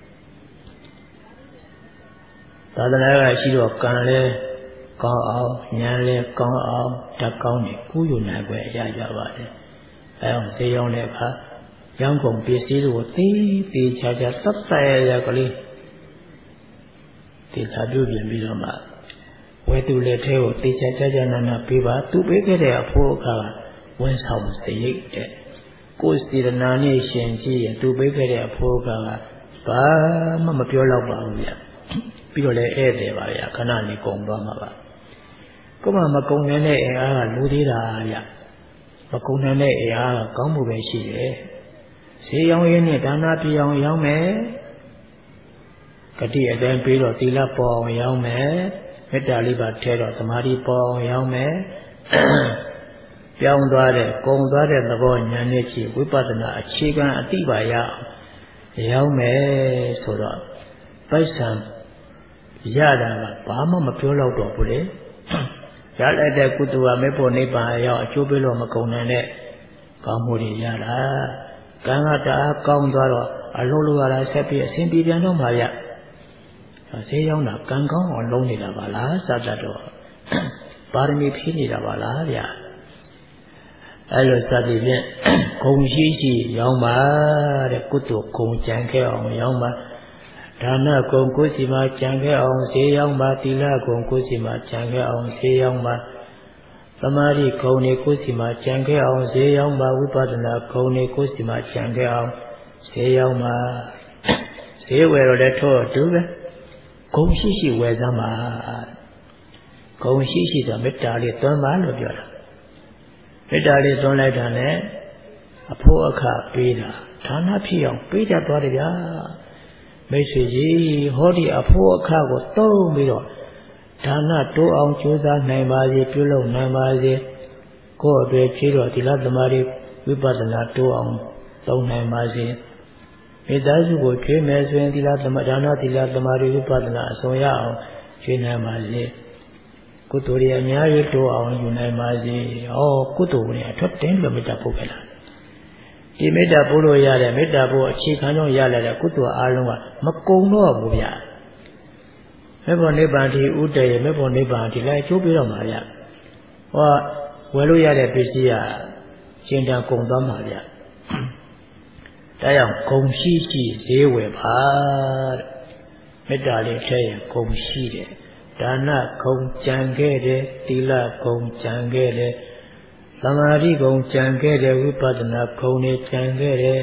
သာသနာ့ကရှိတော့ကံလဲကောင်းအောင်ဉာဏ်လဲကောင်းအောင်ဓာတ်ကောင်းနေကူးယူနိုင်ွယ်အရာကြပါတယ်အဲအောင်ဈေးရောက်တဲ့အခါရောင်းကုန်ပစ္စည်းတွေကိုသိသိချာချာသတ်သတ်ရရကလေးဒီသာပြုပြင်ပြီးတော့မှဝဲသူလက်ထဲကိုသိချာချာချာနာနာပေးပါသူပေးခဲ့တဲ့အဖို့အခါဝန်ဆောင်စရိတ်တဲ့ကိုယ်စေတနာနဲ့ရှင်ကြည့်ရင်သူပေးခဲ့တဲ့အဖို့အခါကဘာမှမပြောတော့ပါဘူးဗျပြီးတော့လည်းဧည့်သည်ပါဗျခဏနေကုန်သွားမှာပါကိုမှမကုန်နိုင်တဲ့အိမ်အားကလူသေးတာဗျမကုန်နိုင်တဲ့အိမ်အားကကောင်းမှုပဲရှိတယ်ဈေးရောင်းရင်းနဲ့ဒါနပြအောင်ရောင်းမယ်ဂတိအတိုင်းပြီးတော့သီလပေါ်အောင်ရောင်းမယ်မေတ္တာလေးပါထဲတော့သမာဓိပေါ်အောင်ရောင်းမယ်ပြောင်းသွားတဲ့ကုံသွားတဲ့သဘောဉာဏ်နဲ့ကြည့်ဝိပဿနာအခြေခံအတိပါရအောင်ရောင်းမယ်ဆိုတော့ပိုက်ဆံရတာကဘာမှမပြောတော့တော့ဘူးလေရလိုက်တဲ့ကုသိုလ်ကမေဖို့နိဗ္ဗာန်ရောက်အကျိုးပေးလို့မကုန်နိုင်တဲ့ကောင်းမှုတွေရတာကံကတအားကောင်းသွားတော့အလုံးလိုရတာဆက်ပြီးအစဉ်ပြေပြန်တော့မှာဗျဈေးရောက်တာကံကောင်းအောင်လုံးနေတာပါလားစသတ်တော့ပါရမီဖြည့်နေတာပါလားဗျအဲ့လိုစသည်ဖြင့်ဂုံရှိရှိရောင်းပါတဲ့ကုသိုလ်ဂုံကြံခဲ့အောင်ရောင်းပါဒါနဂုံကိုယ်စီမှာကြံခဲ့အောင်ဈေးရောက်ပါသီလဂုံကိုယ်စီမှာကြံခဲ့အောင်ဈေးရောက်ပါသမာဓိဂုံတွေကိုယ်စီမှာကြံခဲ့အောင်ဈေးရောက်ပါဝိပဿနာဂုံတွေကိုယ်စီမှာကြံခဲ့အောင်ဈေးရောက်ပါဈေးဝယ်တော့လည်းထို့တူပဲဂုံရှိရှိဝယ်စမ်းပါဂုံရှိရှိဆိုမေတ္တာလေးသွန်းပါလို့ပြောတာမေတ္တာလေးသွန်းလိုက်တာနဲ့အဖို့အခပေးတာဌာနဖြစ်အောင်ပေးတတ်သွားတယ်ဗျာမိတ်ဆွေကြီးဟောဒီအဖို့အခကိုသုံးပြီးတော့ဒါနတိုးအောင်ကြိုးစားနိုင်ပါစေပြုလုပ်နိုင်ပါစေကိုယ့်အတွက်ခြေတော်သီလသမာဓိဝိပဿနာတိုးအောင်သုံးနိုင်ပါစေမိသားစုကိုကျွေးမယ်ဆိုရင်သီလသမဒါနသီလသမာဓိဝိပဿနာအစုံရအောင်ကျွေးနိုင်ပါစေကုသိုလ်တွေအများကြီးတိုးအောင်ယူနိုင်ပါစေဟောကုသိုလ်တွေအထွက်တင်းလို့မေတ္တာပို့ခဲ့လားဒီမေတ္တာပို့လို့ရတဲ့မေတ္တာပို့အခြေခံတော့ရလာတဲ့ကုသိုလ်အားလုံးကမကုံတော့ဘူးဗျာမေဖို့နိဗ္ဗာန်ဒီဥတည်ရမေဖို့နိဗ္ဗာန်ဒီလိုက်ကျိုးပြီးတော့မှာဗျာဟောဝယ်လို့ရတဲ့ပစ္စည်းကရှင်တန်ကုံသွားမှာဗျာဒါကြောင့်ဂုံရှိရှိဈေးဝယ်ပါတဲ့မေတ္တာလေးထဲရင်ဂုံရှိတယ်ဒါနဂုံကြံခဲ့တယ်သီလဂုံကြံခဲ့တယ်သမာဓိဂုံကြံခဲ့တယ်ဝိပဿနာဂုံနဲ့ကြံခဲ့တယ်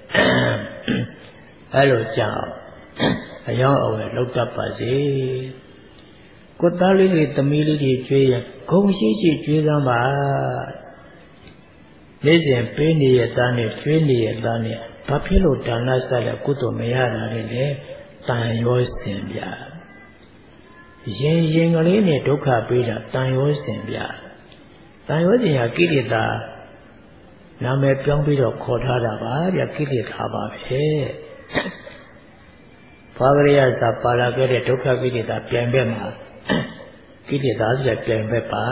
အဲလိုကြံအောင်အယောင်းအဝယ်လောက်တတ်ပါစေကိုသားလေးတွေသမီးလေးတွေကျွေးရင်ဂုံရှိရှိကျွေးစမ်းပါနေ့စဉ်ပေးနေရသားနဲ့ကျွေးနေရသားနဲ့ဘာဖြစ်လို့ဒါနဆက်လဲကုသိုလ်မရတာလေတန်ရောစင်ပြရင်ရင်ကလေးနဲ့ဒုက္ခပေးတာတန်ရောစင်ပြတန်ရောစင်ဟာကိလေသာနာမည်ပြောင်းပြီးတော့ခေါ်ထားတာပါဗျကိလေသာပါပဲဘာဝရိယစာပါလာခဲ့တဲ့ဒုက္ခကိလေသာပြန်ဘက်မှာကိလေသာဆိုတဲ့ပြန်ဘက်ပါ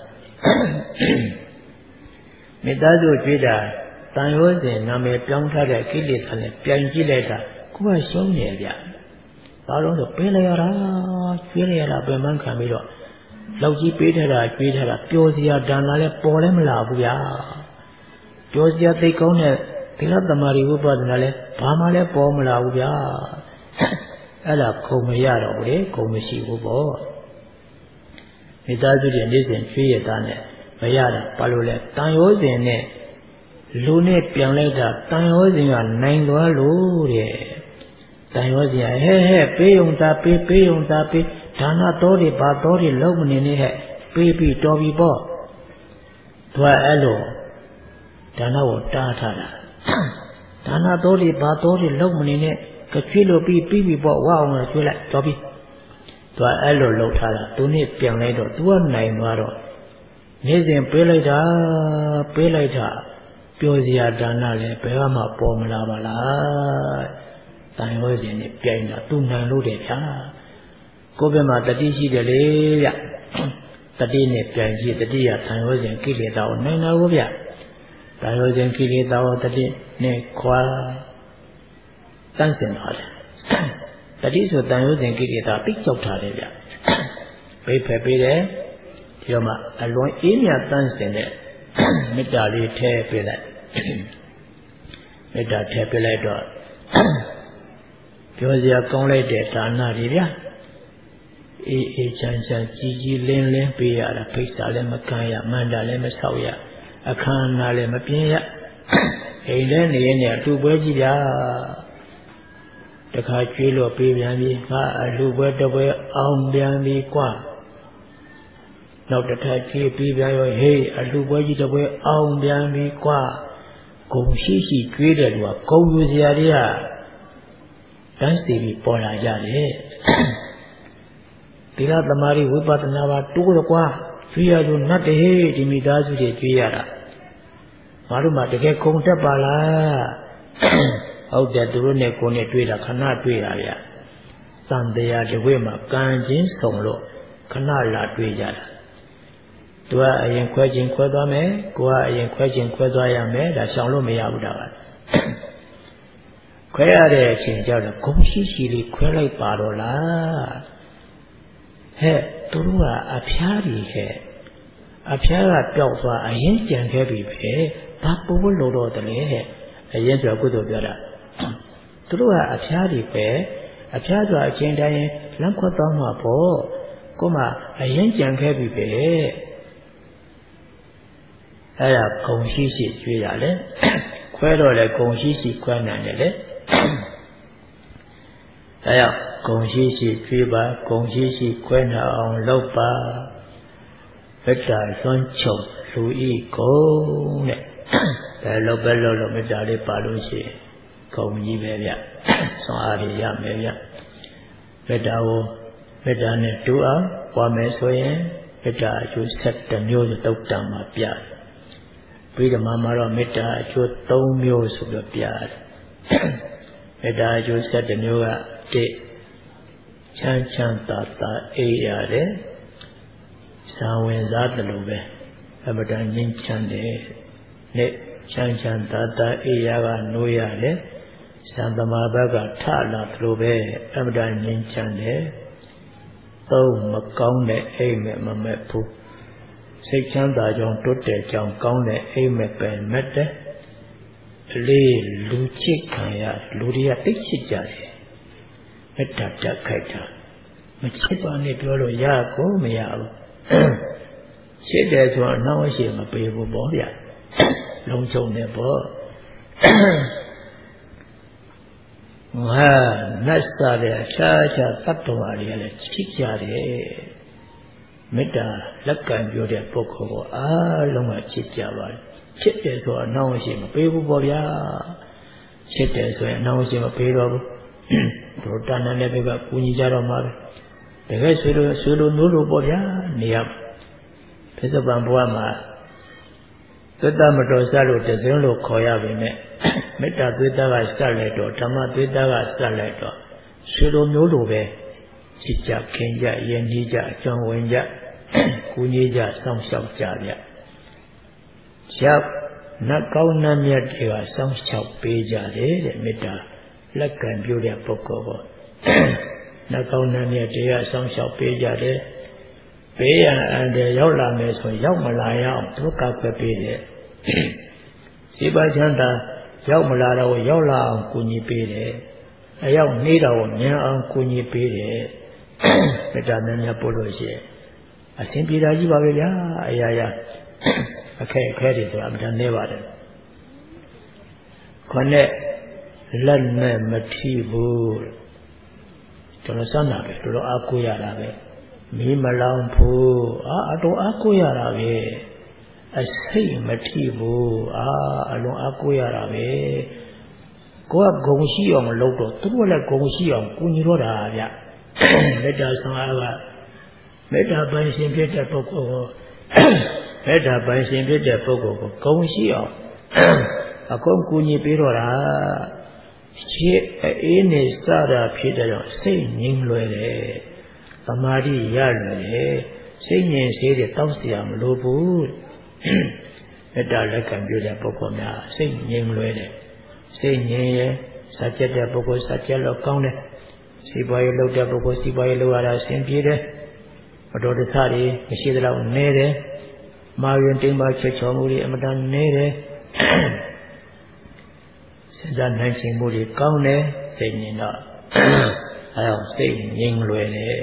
မေတ္တာတို့ကြွေးတာတန်ရောစင်နာမည်ပြောင်းထားတဲ့ကိလေသာနဲ့ပြန်ကြည့်လိုက်တာကိုယ်ကရှုံးနေဗျဘာလို့ဆိုပေးလိုက်ရတာကျွေးလိုက်ရတာပြန်မှန်းခံပြီးတော့လောက်ကြီးပေးထားတာကျွေးထားတာပျော်စရာဒါနာလဲပေါ်လဲမလာဘူးဗျာပျော်စရာသိကောင်းတဲ့သီလသမာဓိဝိပဿနာလဲဘာမှလဲပေါ်မလာဘူးဗျာအဲ့ဒါခုံမရတော့ဘူးလေခုံမရှိဘူးပေါ့မိသားစုတွေနေ့စဉ်ကျွေးရတာနဲ့မရတာဘာလို့လဲတန်ရောစဉ်နဲ့လူနဲ့ပြန်လိုက်တာတန်ရောစဉ်ကနိုင်သွားလို့တဲ့တန်ရောစရာဟဲ့ဟဲ့ပေးုံသာပေးပေးုံသာပေးဒါနတော်တွေဘာတော်တွေလုံးမနေနဲ့ဟဲ့ပေးပြီးတော်ပြီပေါ့သူကအဲ့လိုဒါနကိုတားထားတာဒါနတော်တွေဘာတော်တွေလုံးမနေနဲ့ကချွေးလို့ပြီးပြီးပြီပေါ့ဝါအောင်လို့ကျွေးလိုက်တော်ပြီသူကအဲ့လိုလှုပ်ထားတာသူနဲ့ပြန်လိုက်တော့သူကနိုင်သွားတော့နေ့စဉ်ပေးလိုက်တာပေးလိုက်တာပြောစရာဒါနလည်းဘယ်မှပေါ်မလာပါလားတန်ရောစဉ်နဲ့ပြိုင်တာသူနိုင်လို့တယ်ဗျာကိုယ့်ဘက်မှာတတိရှိတယ်လေဗျတတိနဲ့ပြိုင်ကြည့်တတိယတန်ရောစဉ်ကိလေသာကိုနိုင်တာကိုဗျတန်ရောစဉ်ကိလေသာကိုတတိနဲ့ခွာတန်းစင်သွားတယ်တတိဆိုတန်ရောစဉ်ကိလေသာပိတ်ကြောက်ထားတယ်ဗျဘိဖယ်ပေးတယ်ဒီတော့မှအလွန်အေးမြတန်းစင်တဲ့မေတ္တာလေးထည့်ပေးလိုက်မေတ္တာထည့်ပေးလိုက်တော့ပြောစရာကောင်းလိုက်တဲ့ဒါနတွေဗျာအေးအေးချမ်းချမ်းကြည်ကြည်လင်းလင်းပေးရတာဖိတ်စာလည်းမခံရမန္တာလည်းမဆောက်ရအခမ်းအနားလည်းမပြင်းရအိမ်ထဲနေရနေအတူပွဲကြီးဗျာတခါကျွေးလို့ပေးပြန်ပြီငါအလူပွဲတပွဲအောင်ပြန်ပြီကွာနောက်တစ်ထပ်ကျွေးပေးပြန်ရောဟေးအလူပွဲကြီးတပွဲအောင်ပြန်ပြီကွာဂုံရှိရှိကျွေးတဲ့လူကဂုံယူစရာတွေကတန်းစီပြီးပေါ်လာကြတယ်သီလသမာဓိဝိပဿနာပါတိုးတော့ကွာကျွေးရလို့နတ်တဟေးဒီမိသားစုတွေကျွေးရတာငါတို့မှတကယ်ခုံတက်ပါလားဟုတ်တယ်သူတို့နဲ့ကိုယ်နဲ့တွေ့တာခဏတွေ့တာဗျသံတရားတစ်ဝိမှာကံချင်းဆုံလို့ခဏလာတွေ့ကြတာသူကအရင်ခွဲခြင်းခွဲသွားမယ်ကိုကအရင်ခွဲခြင်းခွဲသွားရမယ်ဒါရှောင်လို့မရဘူးဒါပါခွဲရတဲ့အချိန်ကျတော့ဂုံရှိရှိလေးခွဲလိုက်ပါတော့လားဟဲ့သူတို့ကအဖျားကြီးဟဲ့အဖျားကပျောက်သွားအရင်ကြံခဲ့ပြီပဲဘာပိုးလို့တော့တလဲဟဲ့အရင်ဆိုကုသိုလ်ပြောတာသူတို့ကအဖျားကြီးပဲအဖျားဆိုအချိန်တိုင်းလမ်းခွတ်သွားမှာပေါ့ကိုမအရင်ကြံခဲ့ပြီပဲအဲ့ဒါဂုံရှိရှိကျွေးရလေခွဲတော့လေဂုံရှိရှိခွဲနိုင်တယ်လေအဲ့ဒါဂုံရှိရှိကျွေးပါဂုံရှိရှိခွဲနိုင်အောင်လုပ်ပါမေတ္တာစွန့်ချုပ်လူဤဂုံတဲ့ဘယ်လိုပဲလို့လို့မေတ္တာလေးပါလို့ရှိရင်ဂုံကြီးပဲဗျဆွမ်းအားရမယ်ဗျမေတ္တာကိုမေတ္တာနဲ့တူအောင်ပွားမယ်ဆိုရင်မေတ္တာအကျိုးဆက်တစ်မျိုးသုတ်တံမှာပြတယ်ပြီးဓမ္မမှာတော့မေတ္တာအကျိုးသုံးမျိုးဆိုပြီးပြတယ်မေတ္တာအကျိုးဆက်တစ်မျိုးကတစ်ချမ်းချမ်းသာသာအေးရတယ်ဇာဝင်စားတယ်လို့ပဲအမတန်ငြိမ်းချမ်းတယ်နဲ့ချမ်းချမ်းသာသာအေးရကနိုးရတယ်သံသမာဘက်ကထလာတယ်လို့ပဲအမတန်ငြိမ်းချမ်းတယ်သုံးမကောင်းတဲ့အိမ်မဲ့မမက်ဘူးစိတ်ချမ်းသာကြောင်းတွတ်တဲ့ကြောင်းကောင်းတဲ့အိမ်မဲ့ပဲမက်တယ်အလေးလူချစ်ခံရလူတွေကသိချစ်ကြတယ်မေတ္တာတက်ခိုက်တာမချစ်ပါနဲ့ပြောလို့ရကိုမရဘူးချစ်တယ်ဆိုတော့နောက်အရှိမပေးဘူးပေါ့ဗျာလုံးချုံနေပေါ့ဟာနတ်စားတဲ့အခြားအခြားသတ္တဝါတွေကလည်းချစ်ကြတယ်မေတ္တာလက်ကံပြောတဲ့ပုဂ္ဂိုလ်ကိုအားလုံးကချစ်ကြပါတယ်ချစ်တယ်ဆိုတော့နောက်အရှိမပေးဘူးပေါ့ဗျာချစ်တယ်ဆိုရင်နောက်အရှိမပေးတော့ဘူးတို့တဏ္ဍာနဲ့ဘက်ကကူညီကြတော့မှာပဲတကယ်ဆွေလို့ဆွေလို့နိုးလို့ပေါ့ဗျာနေရပစ္စုပန်ဘဝမှာသတ္တမတော်စလို့တစင်းလို့ခေါ်ရပေမဲ့မေတ္တာသွေးသားကစလိုက်တော့ဓမ္မသွေးသားကစလိုက်တော့ဆွေလိုမျိုးလိုပဲချစ်ကြခင်ကြယဉ်ကျေးကြအကျွမ်းဝင်ကြကူညီကြစောင့်ရှောက်ကြဗျရောက်နတ်ကောင်းနတ်မြတ်တွေကစောင့်ရှောက်ပေးကြတယ်တဲ့မေတ္တာလက်ကံပြုတဲ့ပုဂ္ဂိုလ်ပေါ့နတ်ကောင်းနတ်မြတ်တွေကစောင့်ရှောက်ပေးကြတယ်ဘေးရန်အန္တရာယ်ရောက်လာမယ်ဆိုရောက်မလာရအောင်ဒုက္ခပဲပေးတယ်စိပါချမ်းသာရောက်မလာတော့ရောက်လာအောင်ကူညီပေးတယ်အရောက်နေတော့ဉာဏ်အောင်ကူညီပေးတယ်မေတ္တာများများပို့လို့ရှိရင်အစဉ်ပြေတာကြီးပါပဲဗျာအရာရာအခက်အခဲတွေဆိုတာအမှန်တန်နေပါတယ်ခொနဲ့လက်နဲ့မထိဘူးတော်တော်စမ်းတာပဲတော်တော်အားကိုးရတာပဲမီးမလောင်ဘူးအာအတော်အားကိုးရတာပဲအစိတ်မထိဘူးအာအလွန်အားကိုးရတာပဲကိုကဂုံရှိအောင်လုပ်တော့သူတို့လည်းဂုံရှိအောင်ကုညီတော့တာဗျမေတ္တာဆောင်အားကမေတ္တာပိုင်ရှင်ဖြစ်တဲ့ပုဂ္ဂိုလ်ကိုမေတ္တာပိုင်ရှင်ဖြစ်တဲ့ပုဂ္ဂိုလ်ကိုဂုံရှိအောင်အကုန်ကုညီပေးတော့တာရှေ့အေးနေစတာဖြစ်တဲ့တော့စိတ်ငြိမ်လွယ်တယ်သမာဓိရလွယ်တယ်စိတ်ငြိမ်စေးတဲ့တောက်เสียမလိုဘူးမေတ္တာလက်ခံပြုတဲ့ပုဂ္ဂိုလ်များစိတ်ငြိမ်လွယ်တယ်စိတ်ငြိမ်ရဲ့စာကျက်တဲ့ပုဂ္ဂိုလ်စာကျက်လို့ကောင်းတယ်စီပွားရေးလုပ်တဲ့ပုဂ္ဂိုလ်စီပွားရေးလုပ်ရတာအဆင်ပြေတယ်မတော်တဆတွေမရှိသလောက်နည်းတယ်မာရင်တိမ်ပါချွတ်ချော်မှုတွေအမတန်နည်းတယ်စဉ်းစားနိုင်ခြင်းမှုတွေကောင်းတယ်စိတ်ငြိမ်တော့အဲအောင်စိတ်ငြိမ်လွယ်တယ်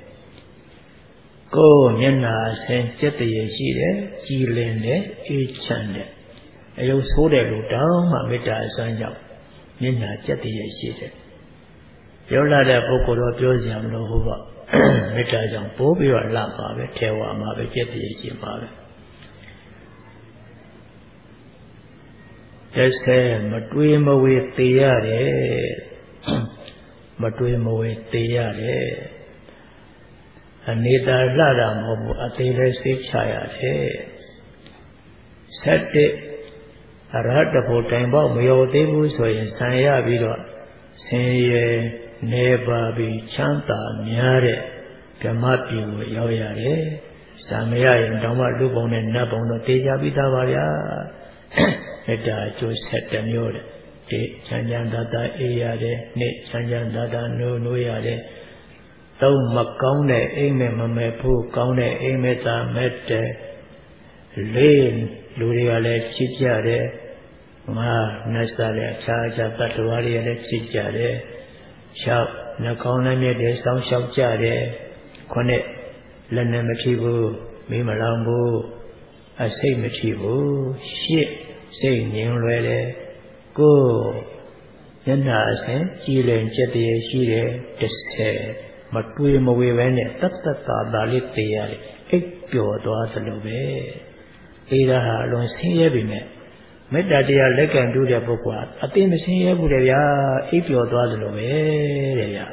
ကိုယ်မျက်နှာဆင်စက်တည်းရှိတယ်ကြည်လင်တယ်အေးချမ်းတယ်အယုတ်ဆိုးတယ်လို့တောင်းမှမေတ္တာအစွမ်းကြောင့်မျက်နှာစက်တည်းရှိတယ်ပြောလာတဲ့ပုဂ္ဂိုလ်တော့ပြောစရာမလိုဘူးပေါ့မေတ္တာကြောင့်ပိုးပြီးတော့လှပါပဲထဲဝါမှာပဲစက်တည်းရှိပါပဲတစ်ဆယ်မတွေးမဝေသေရတယ်မတွေးမဝေသေရတယ်အနေသာလှတာမဟုတ်ဘူးအသေးလည်းစိတ်ချရတယ်ဆက်တဲ့အရဟတဖို့တိုင်ပေါက်မရောသေးဘူးဆိုရင်ဆံရပြီးတော့ဆင်းရဲနေပါပြီးချမ်းသာများတဲ့ဓမ္မပြည်ကိုရောက်ရတယ်ဆံမရရင်တောင်မှလူပုံနဲ့နတ်ပုံတော့တေချာပြီးသားပါဗျာမေတ္တာအကျိုးဆက်တစ်မျိုးတဲ့ဒီချမ်းချမ်းသာသာအေးရတယ်နေ့ချမ်းချမ်းသာသာနိုးနိုးရတယ်သုံးမကောင်းတဲ့အိမ်မဲ့မမဲ့ဖို့ကောင်းတဲ့အိမ်မဲ့သာမဲ့တဲ့လေးလူတွေကလည်းချစ်ကြတယ်ငါနတ်စားလည်းအခြားအခြားတ attva တွေလည်းချစ်ကြတယ်ရှောက်နှကောင်းလည်းမြတ်တယ်စောင်းရှောက်ကြတယ်ခုနှစ်လက်နဲ့မဖြစ်ဘူးမေးမလောင်ဘူးအစိတ်မဖြစ်ဘူးရှစ်စိတ်ငြိမ်လွယ်တယ်ကိုမျက်နှာအစဉ်ကြည်လင်ကျက်တည်းရှိတယ်တစ်ဆယ်မတွေးမဝေပဲနဲ့တတ်တတ်သာသာလေးသိရတယ်အိပ်ပျော်သွားသလိုပဲသိတာဟာအလွန်ဆင်းရဲပြီမဲ့မေတ္တာတရားလက်ခံပြုတဲ့ပုဂ္ဂိုလ်အသိမဆင်းရဲဘူးလေဗျာအိပ်ပျော်သွားသလိုပဲတဲ့ဗျာ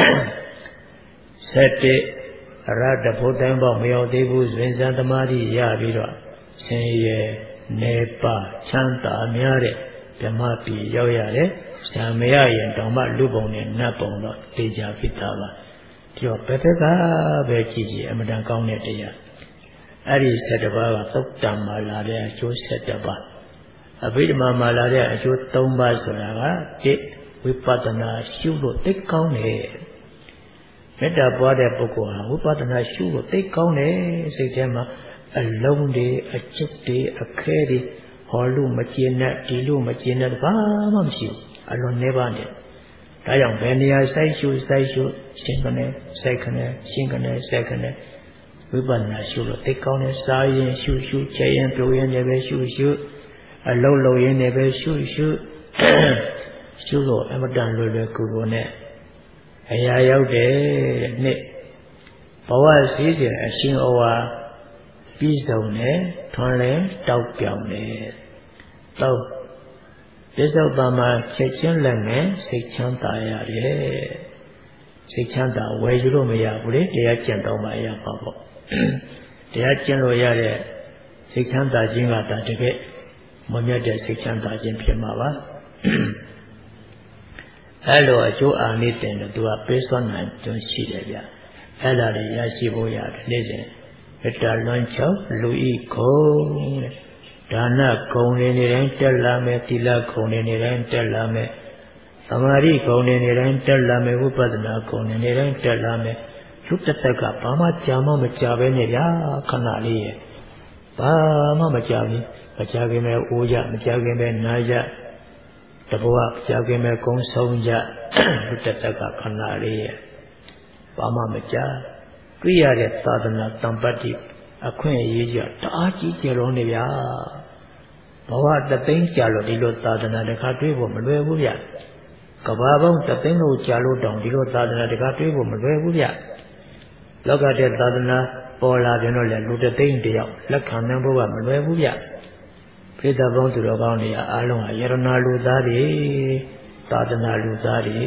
ဆက်တဲ့အရဟတဖို့တိုင်ပေါက်မရောက်သေးဘူးဇင်ဇန်သမာဓိရပြီးတော့ဆင်းရဲနေပါချမ်းသာများတဲ့ဓမ္မပြည်ရောက်ရတယ်။ဇာမရရင်တောင်မှလူပုံနဲ့နတ်ပုံတော့တေချာဖြစ်တာပါ။ဒီတော့ဘယ်ဘက်ကပဲကြည့်ကြည့်အမှန်တန်ကောင်းတဲ့တရား။အဲ့ဒီဆယ်တပါးကသုတ်တံမှာလာတဲ့အကျိုးဆယ်တပါး။အဘိဓမ္မာမှာလာတဲ့အကျိုးသုံးပါးဆိုတာကတိဝိပဿနာရှုလို့သိကောင်းတယ်။မေတ္တာပွားတဲ့ပုဂ္ဂိုလ်ဟာဝိပဿနာရှုလို့သိကောင်းတယ်စိတ်ထဲမှာအလုံးတွေအကျစ်တွေအခဲတွေဟောလို့မကျေနပ်ဒီလို့မကျေနပ်ဘာမှမရှိဘူးအလွန်နေပါနဲ့ဒါကြောင့်ဘယ်နေရာစိုက်ရှုစိုက်ရှုရှင်းကနေစိုက်ကနေရှင်းကနေစိုက်ကနေဝိပဿနာရှုလို့သိကောင်းတယ်စားရင်ရှုရှုချဲရင်ပြုံးရင်လည်းပဲရှုရှုအလုံးလုံးရင်လည်းပဲရှုရှုရှုလို့အမတန်လွယ်လွယ်ကူကူနဲ့အရာရောက်တယ်တဲ့နှစ်ဘဝစည်းစိမ်အရှင်ဩဝါပြီးဆုံးတယ်ထွန်းလဲတောက်ပြောင်တယ်တောက်ပစ္စုပန်မှာချက်ချင်းလည်းနဲ့စိတ်ချမ်းသာရတယ်စိတ်ချမ်းသာဝယ်ယူလို့မရဘူးလေတရားကျင့်တော့မှရပါပေါ့တရားကျင့်လို့ရတဲ့စိတ်ချမ်းသာခြင်းကဒါတကယ်မမြတ်တဲ့စိတ်ချမ်းသာခြင်းဖြစ်မှာပါအဲ့လိုအကျိုးအာနိသင်တော့သူကပေးစွမ်းနိုင်တွန်းရှိတယ်ဗျအဲ့ဒါတွေရရှိဖို့ရတယ်နေ့စဉ်မေတ္တာလွန်ချောင်းလူဤခုံတဲ့ဒါနခုံနေနေတိုင်းတက်လာမယ်သီလခုံနေနေတိုင်းတက်လာမယ်သမာဓိခုံနေနေတိုင်းတက်လာမယ်ဝိပဿနာခုံနေနေတိုင်းတက်လာမယ်လူတသက်ကဘာမှကြာမှမကြာပဲနဲ့ဗျာခဏလေးရဲ့ဘာမှမကြာဘူးမကြာခင်ပဲအိုးကြမကြာခင်ပဲနားကြတဘဝကြာခင်ပဲကုန်းဆုံးကြလူတသက်ကခဏလေးရဲ့ဘာမှမကြာတွေ့ရတဲ့သာသနာတံပတ္တိအခွင့်အရေးကြတအားကြီးကျယ်လုံးနေဗျာဘဝတသိန်းကြာလို့ဒီလိုသာသနာတစ်ခါတွေ့ဖို့မလွယ်ဘူးဗျကဘာပေါင်းတသိန်းလို့ကြာလို့တောင်ဒီလိုသာသနာတကားတွေးဖို့မလွယ်ဘူးဗျလောကတဲ့သာသနာပေါ်လာပြန်တော့လေလူတသိန်းတယောက်လက်ခံနိုင်ဖို့ကမလွယ်ဘူးဗျပိဋကပေါင်းသူတော်ကောင်းတွေကအားလုံးဟာယရနာလူသားတွေသာသနာလူသားတွေ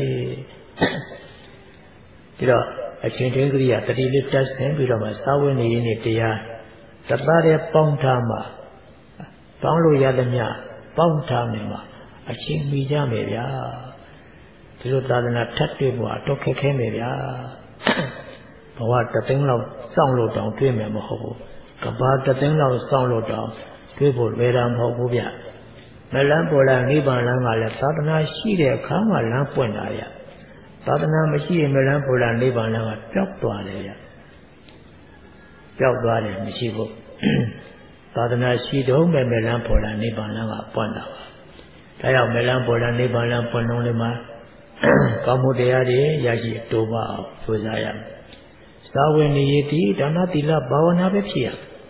ဒီတော့အချင်းချင်းကရိယာတတိလေးတက်ဆင်းပြီးတော့မှစာဝိနည်းရေးနေတရားတသားတဲ့ပေါင်းထားမှပေါင်းလို့ရသမျှပေါင်းထားမယ်မှာအချင်းမိကြမယ်ဗျာဒီလိုသာသနာထပ်တွေ့ဖို့တော့ခက်ခဲမယ်ဗျာဘဝတသိန်းလောက်စောင့်လို့တောင်တွေ့မယ်မဟုတ်ဘူးကဘာတသိန်းလောက်စောင့်လို့တောင်တွေ့ဖို့လွယ်တာမဟုတ်ဘူးဗျမလန်းပေါ်လာနိဗ္ဗာန်လမ်းကလည်းသာသနာရှိတဲ့အခါမှလမ်းပွင့်တာဗျသာသနာမရှိရင်မလန်းပေါ်လာနိဗ္ဗာန်လမ်းကပျောက်သွားတယ်ဗျပျောက်သွားတယ်မရှိဘူးသာသနာရှိတော့မယ်မလန်းပေါ်လာနိဗ္ဗာန်လမ်းကပွင့်တာပါဒါကြောင့်မလန်းပေါ်လာနိဗ္ဗာန်လမ်းပွင့်လုံးလေးမှာကောင်းမှုတရားတွေရရှိတိုးပါအောင်ကြိုးစားရမယ်သာဝေနိယတိဒါနသီလဘာဝနာပဲဖြစ်ရ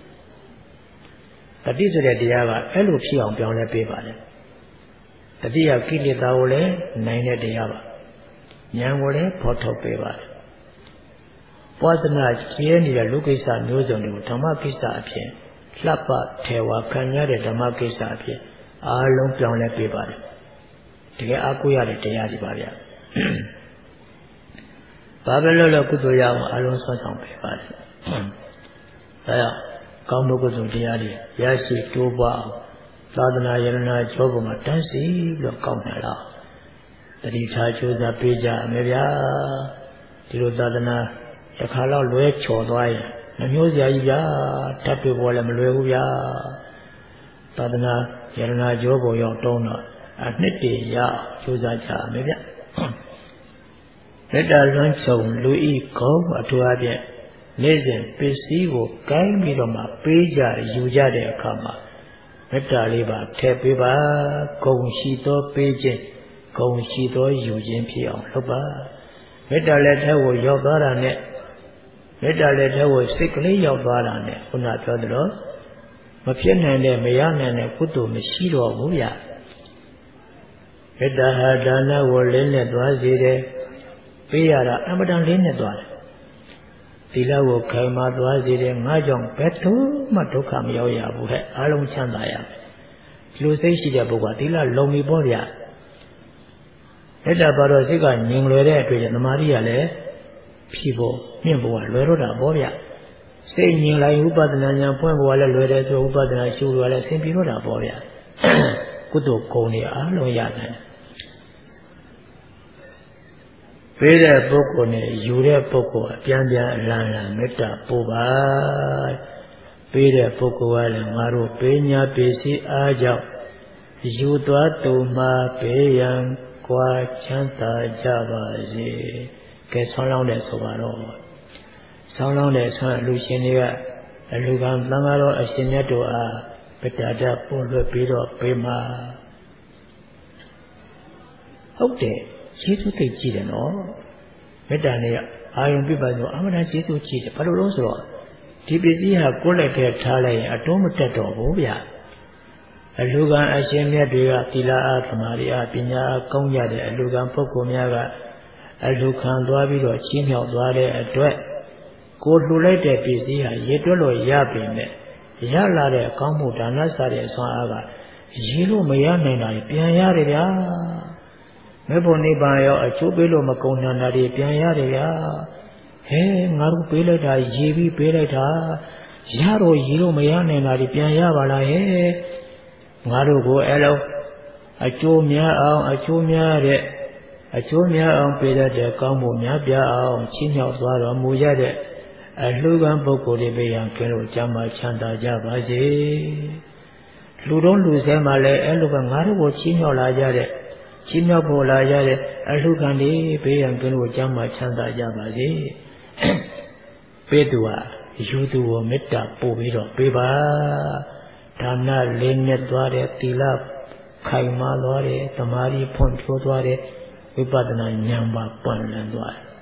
တတိဆိုတဲ့တရားကအဲ့လိုဖြစ်အောင်ပြောင်းလဲပေးပါတယ်တတိယကိလေသာကိုလည်းနိုင်တဲ့တရားပါဉာဏ်ကိုလည်းဖော်ထုတ်ပေးပါတယ်ပွားစနာကျဲနေတဲ့လူကိစ္စမျိုးစုံတွေကိုဓမ္မကိစ္စအဖြစ်လှပထေဝခံရတဲ့ဓမ္မကိစ္စအဖြစ်အားလုံးပြောင်းလဲပေးပါတယ်တကယ်အားကိုးရတဲ့တရားတွေပါဗျာဘာပဲလို့လို့ကုသိုလ်ရအောင်အားလုံးဆွမ်းဆောင်ပေးပါတယ်ဒါကြောင့်ကောင်းမှုကုသိုလ်တရားတွေရရှိတိုးပွားအောင်သာသနာယရနာကျောပေါ်မှာတန်းစီပြီးတော့ကောင်းတယ်လားတတိထားကြိုးစားပေးကြမယ်ဗျာဒီလိုသာသနာတစ်ခါတော့လွဲချော်သွားရင်မမျိုးစရာကြီးဗျာတတ်တွေ့ပေါ်လည်းမလွယ်ဘူးဗျာသာသနာယရနာကျောပေါ်ရောက်တုံးတော့အနှစ်တည်းရကြိုးစားကြမယ်ဗျမေတ္တာလွမ်းခြုံလူဤကောင်းအထူးအဖြင့်နေ့စဉ်ပစ္စည်းကိုကိုင်းပြီးတော့မှပေးကြယူကြတဲ့အခါမှာမေတ္တာလေးပါထည့်ပေးပါဂုဏ်ရှိသောပေးခြင်းဂုဏ်ရှိသောယူခြင်းဖြစ်အောင်လုပ်ပါမေတ္တာလက်ထဲကိုရောက်သွားတာနဲ့မေတ္တာလက်ထဲကိုစိတ်ကလေးရောက်သွားတာနဲ့ခုနပြောသလိုမဖြစ်နိုင်တဲ့မရနိုင်တဲ့ကုသိုလ်မရှိတော့ဘူးဗျမေတ္တာဟာဒါနကိုလင်းနဲ့သွားစေတယ်ပေးရတာအမှန်တန်လင်းနဲ့သွားတယ်သီလကိုခိုင်မာသွားစေတယ်ငါကြောင့်ဘယ်သူမှဒုက္ခမရောက်ရဘူးဟဲ့အားလုံးချမ်းသာရမယ်ဒီလိုစိတ်ရှိတဲ့ပုဂ္ဂိုလ်ကသီလလုံပြီပေါ့ဗျာမေတ္တာပါတော့စိတ်ကငြိမ်လွယ်တဲ့အတွက်သမာဓိကလည်းဖြည့်ဖို့မြင့်ဖို့ကလွယ်တော့တာပေါ့ဗျာစိတ်ငြိမ်လိုက်ဥပဒနာဉာဏ်ဖွင့်ဖို့ကလည်းလွယ်တယ်ဆိုဥပဒနာရှုလို့လည်းအဆင်ပြေတော့တာပေါ့ဗျာကုသိုလ်ဂုဏ်တွေအားလုံးရတယ်ပေးတဲ့ပုဂ္ဂိုလ်နဲ့ယူတဲ့ပုဂ္ဂိုလ်အပြန်ပြန်အလံလံမေတ္တာပို့ပါပေးတဲ့ပုဂ္ဂိုလ်ကလည်းငါတို့ပေးညာပစ္စည်းအားကြောင့်ယူသွားသူမှာပေးရန်ကွာချမ်းသာကြပါစေကဲဆောင်းလောင်းတဲ့ဆိုပါတော့ဆောင်းလောင်းတဲ့ဆွမ်းလူရှင်တွေကအလူကံသံဃာတော်အရှင်မြတ်တို့အားမေတ္တာဓာတ်ပို့လွှတ်ပြီးတော့ပေးမှာဟုတ်တယ်ကျေးဇူးသိကြည့်တယ်နော်မေတ္တာနဲ့အာယုံပြပါဆိုအမှန်တန်ကျေးဇူးကြည့်တယ်ဘာလို့လဲဆိုတော့ဒီပစ္စည်းဟာကိုယ်လက်ထဲထားလိုက်ရင်အတုံးမတက်တော့ဘူးဗျအလူကံအရှင်မြတ်တွေကသီလအားသမာဓိအားပညာအားကောင်းကြတဲ့အလူကံပုဂ္ဂိုလ်များကအလူခံသွားပြီးတော့ချီးမြှောက်သွားတဲ့အတွက်ကိုလှူလိုက်တဲ့ပစ္စည်းဟာရေတွက်လို့ရပြီမဲ့ရလာတဲ့အကောင်းမှုဒါနစားတဲ့အစွမ်းအားကရေလို့မရနိုင်တာပြန်ရတယ်ဗျာမေဖို့နိဗ္ဗာန်ရောအကျိုးပေးလို့မကုန်နိုင်တာတွေပြန်ရတယ်ဗျာဟဲငါတို့ပေးလိုက်တာရေပြီးပေးလိုက်တာရတော့ရေလို့မရနိုင်တာတွေပြန်ရပါလားဟဲငါတို့ကိုအဲ့လိုအကျိုးများအောင်အကျိုးများတဲ့အကျိုးများအောင်ပေးတတ်တဲ့ကောင်းမှုများပြအောင်ချီးမြှောက်သွားတော်မူရတဲ့အလှူခံပုဂ္ဂိုလ်တွေပေးရန်ကဲလို့ကျမ်းမာချမ်းသာကြပါစေလူတော်လူဆဲမှာလည်းအဲ့လိုပဲငါတို့ကိုချီးမြှောက်လာကြတဲ့ချီးမြှောက်ပေါ်လာကြတဲ့အလှူခံတွေပေးရန်ကဲလို့ကျမ်းမာချမ်းသာကြပါစေပေးသူဟာယူသူကိုမေတ္တာပို့ပြီးတော့ပေးပါဒါနလေးနဲ့သွားတဲ့သီလခိုင်မာသွားတယ်သမာဓိဖွံ့ဖြိုးသွားတယ်ဝိပဿနာဉာဏ်ပါပွင့်လန်းသွားတယ်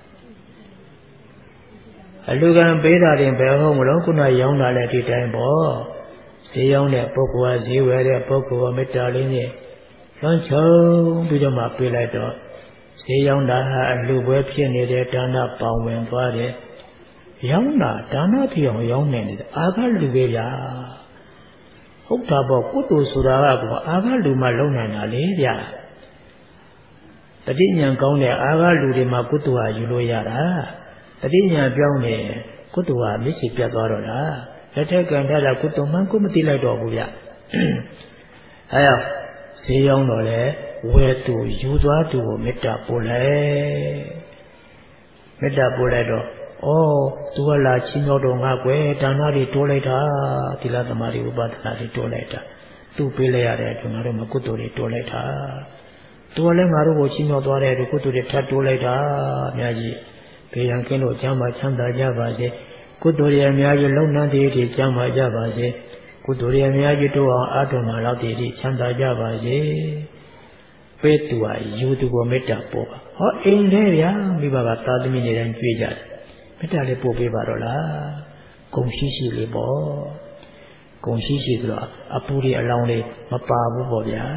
အလူကံပေးတာတင်ဘယ်ဟုတ်မလို့ခုနရောင်းတာလည်းဒီတိုင်းပေါ့ဈေးရောင်းတဲ့ပုဂ္ဂိုလ်ကဈေးဝယ်တဲ့ပုဂ္ဂိုလ်ကမေတ္တာလေးနဲ့လွှမ်းခြုံပြီးတော့မှပေးလိုက်တော့ဈေးရောက်တာအလူပွဲဖြစ်နေတဲ့ဒါနပေါင်ဝင်သွားတယ်ရောင်းတာဒါနဖြစ်အောင်ရောင်းနေတယ်အာဃလူပဲဗျာဟုတ်တာပေါ့ကုသိုလ်ဆိုတာကအာဃလူမှလုံနိုင်တာလေဗျာတတိညာကောင်းတဲ့အာဃလူတွေမှာကုသိုလ်ဟာယူလို့ရတာတတိညာပြောင်းနေကုသိုလ်ဟာမျက်စိပြတ်သွားတော့တာလက်ထက်ကံထားတာကုသိုလ်မှကိုမသိလိုက်တော့ဘူးဗျအဲဒါဈေးရောက်တော့လေဝယ်သူယူသွားသူကိုမေတ္တာပို့လိုက်မေတ္တာပို့လိုက်တော့ဩသူကလာချင်းရောက်တော့ငါကွယ်ဒါနတွေတိုးလိုက်တာသီလသမာဓိဥပဒနာတွေတိုးလိုက်တာသူ့ပေးလိုက်ရတဲ့ကျွန်တော်တို့မကုသိုလ်တွေတိုးလိုက်တာသူကလည်းငါတို့ကိုချင်းရောက်သွားတဲ့ကုသိုလ်တွေထပ်တိုးလိုက်တာအများကြီးဘေးရန်ကင်းလို့ကျမ်းမာချမ်းသာကြပါစေကုသိုလ်တွေအများကြီးလုံနှံတည်တည်ကျမ်းမာကြပါစေကုသိုလ်တွေအများကြီးတိုးအောင်အားထုတ်မှလောက်တည်တည်ချမ်းသာကြပါစေပေးသူဟာယူသူကိုမေတ္တာပို့ပါဟောအိမ်ထဲဗျာမိဘကသာသမီတွေတိုင်းကြွေးကြတယ်မေတ္တာလေးပို့ပေးပါတော့လားဂုဏ်ရှိရှိလေးပေါ့ဂုဏ်ရှိရှိဆိုတော့အပူတွေအလောင်းလေးမပါဘူးပေါ့ဗျာ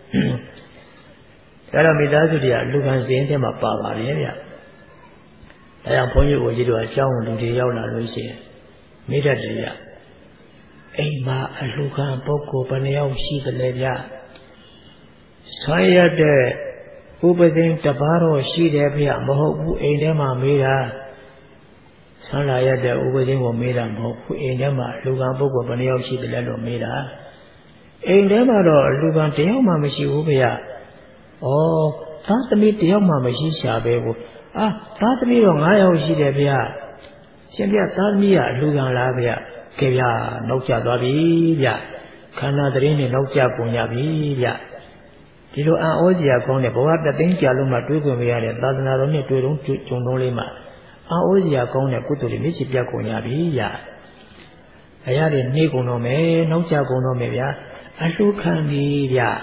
ဒါတော့မိသားစုတွေကလူခံစင်းထဲမှာပါပါလေဗျာဒါကြောင့်ဘုန်းကြီးကိုကြီးတို့အကြောင်းလူတွေရောက်လာလို့ရှိရင်မိတ္တတရားအိမ်မှာအလူခံပုဂ္ဂိုလ်ဘယ်နှယောက်ရှိသလဲဗျာဆိုင်ရတဲ့ဥပဇင်တပါးတော့ရှိတယ်ဗျာမဟုတ်ဘူးအိမ်ထဲမှာမေးတာဆန်းလာရတဲ့ဥပဇင်ကိုမေးတာမဟုတ်ဘူးအိမ်ထဲမှာလူခံပုဂ္ဂိုလ်ဘယ်နှယောက်ရှိသလဲလို့မေးတာအိမ်ထဲမှာတော့လူခံတယောက်မှမရှိဘူးဗျာဩသားသမီးတယောက်မှမရှိရှာပဲဘူးအာသားသမီးတော့၅ယောက်ရှိတယ်ဗျာရှင်ဗျာသားသမီးကအလူခံလားဗျာကဲဗျာနောက်ကျသွားပြီဗျာခန္ဓာတရင်နဲ့နောက်ကျပုံရပြီဗျာဒီလိုအံ့ဩစရာကောင်းတဲ့ဘဝတသိန်းကြာလုံးမှတွေးခွင့်မရတဲ့သာသနာတော်နဲ့တွေ့တော့ဂျုံတော်လေးမှာအံ့ဩစရာကောင်းတဲ့ကုသိုလ်တွေမျက်စိပြတ်ကုန်ရပြီဗျာအရာတွေနှေးကုန်တော့မယ်နောက်ကျကုန်တော့မယ်ဗျာအလှခံပြီဗျာ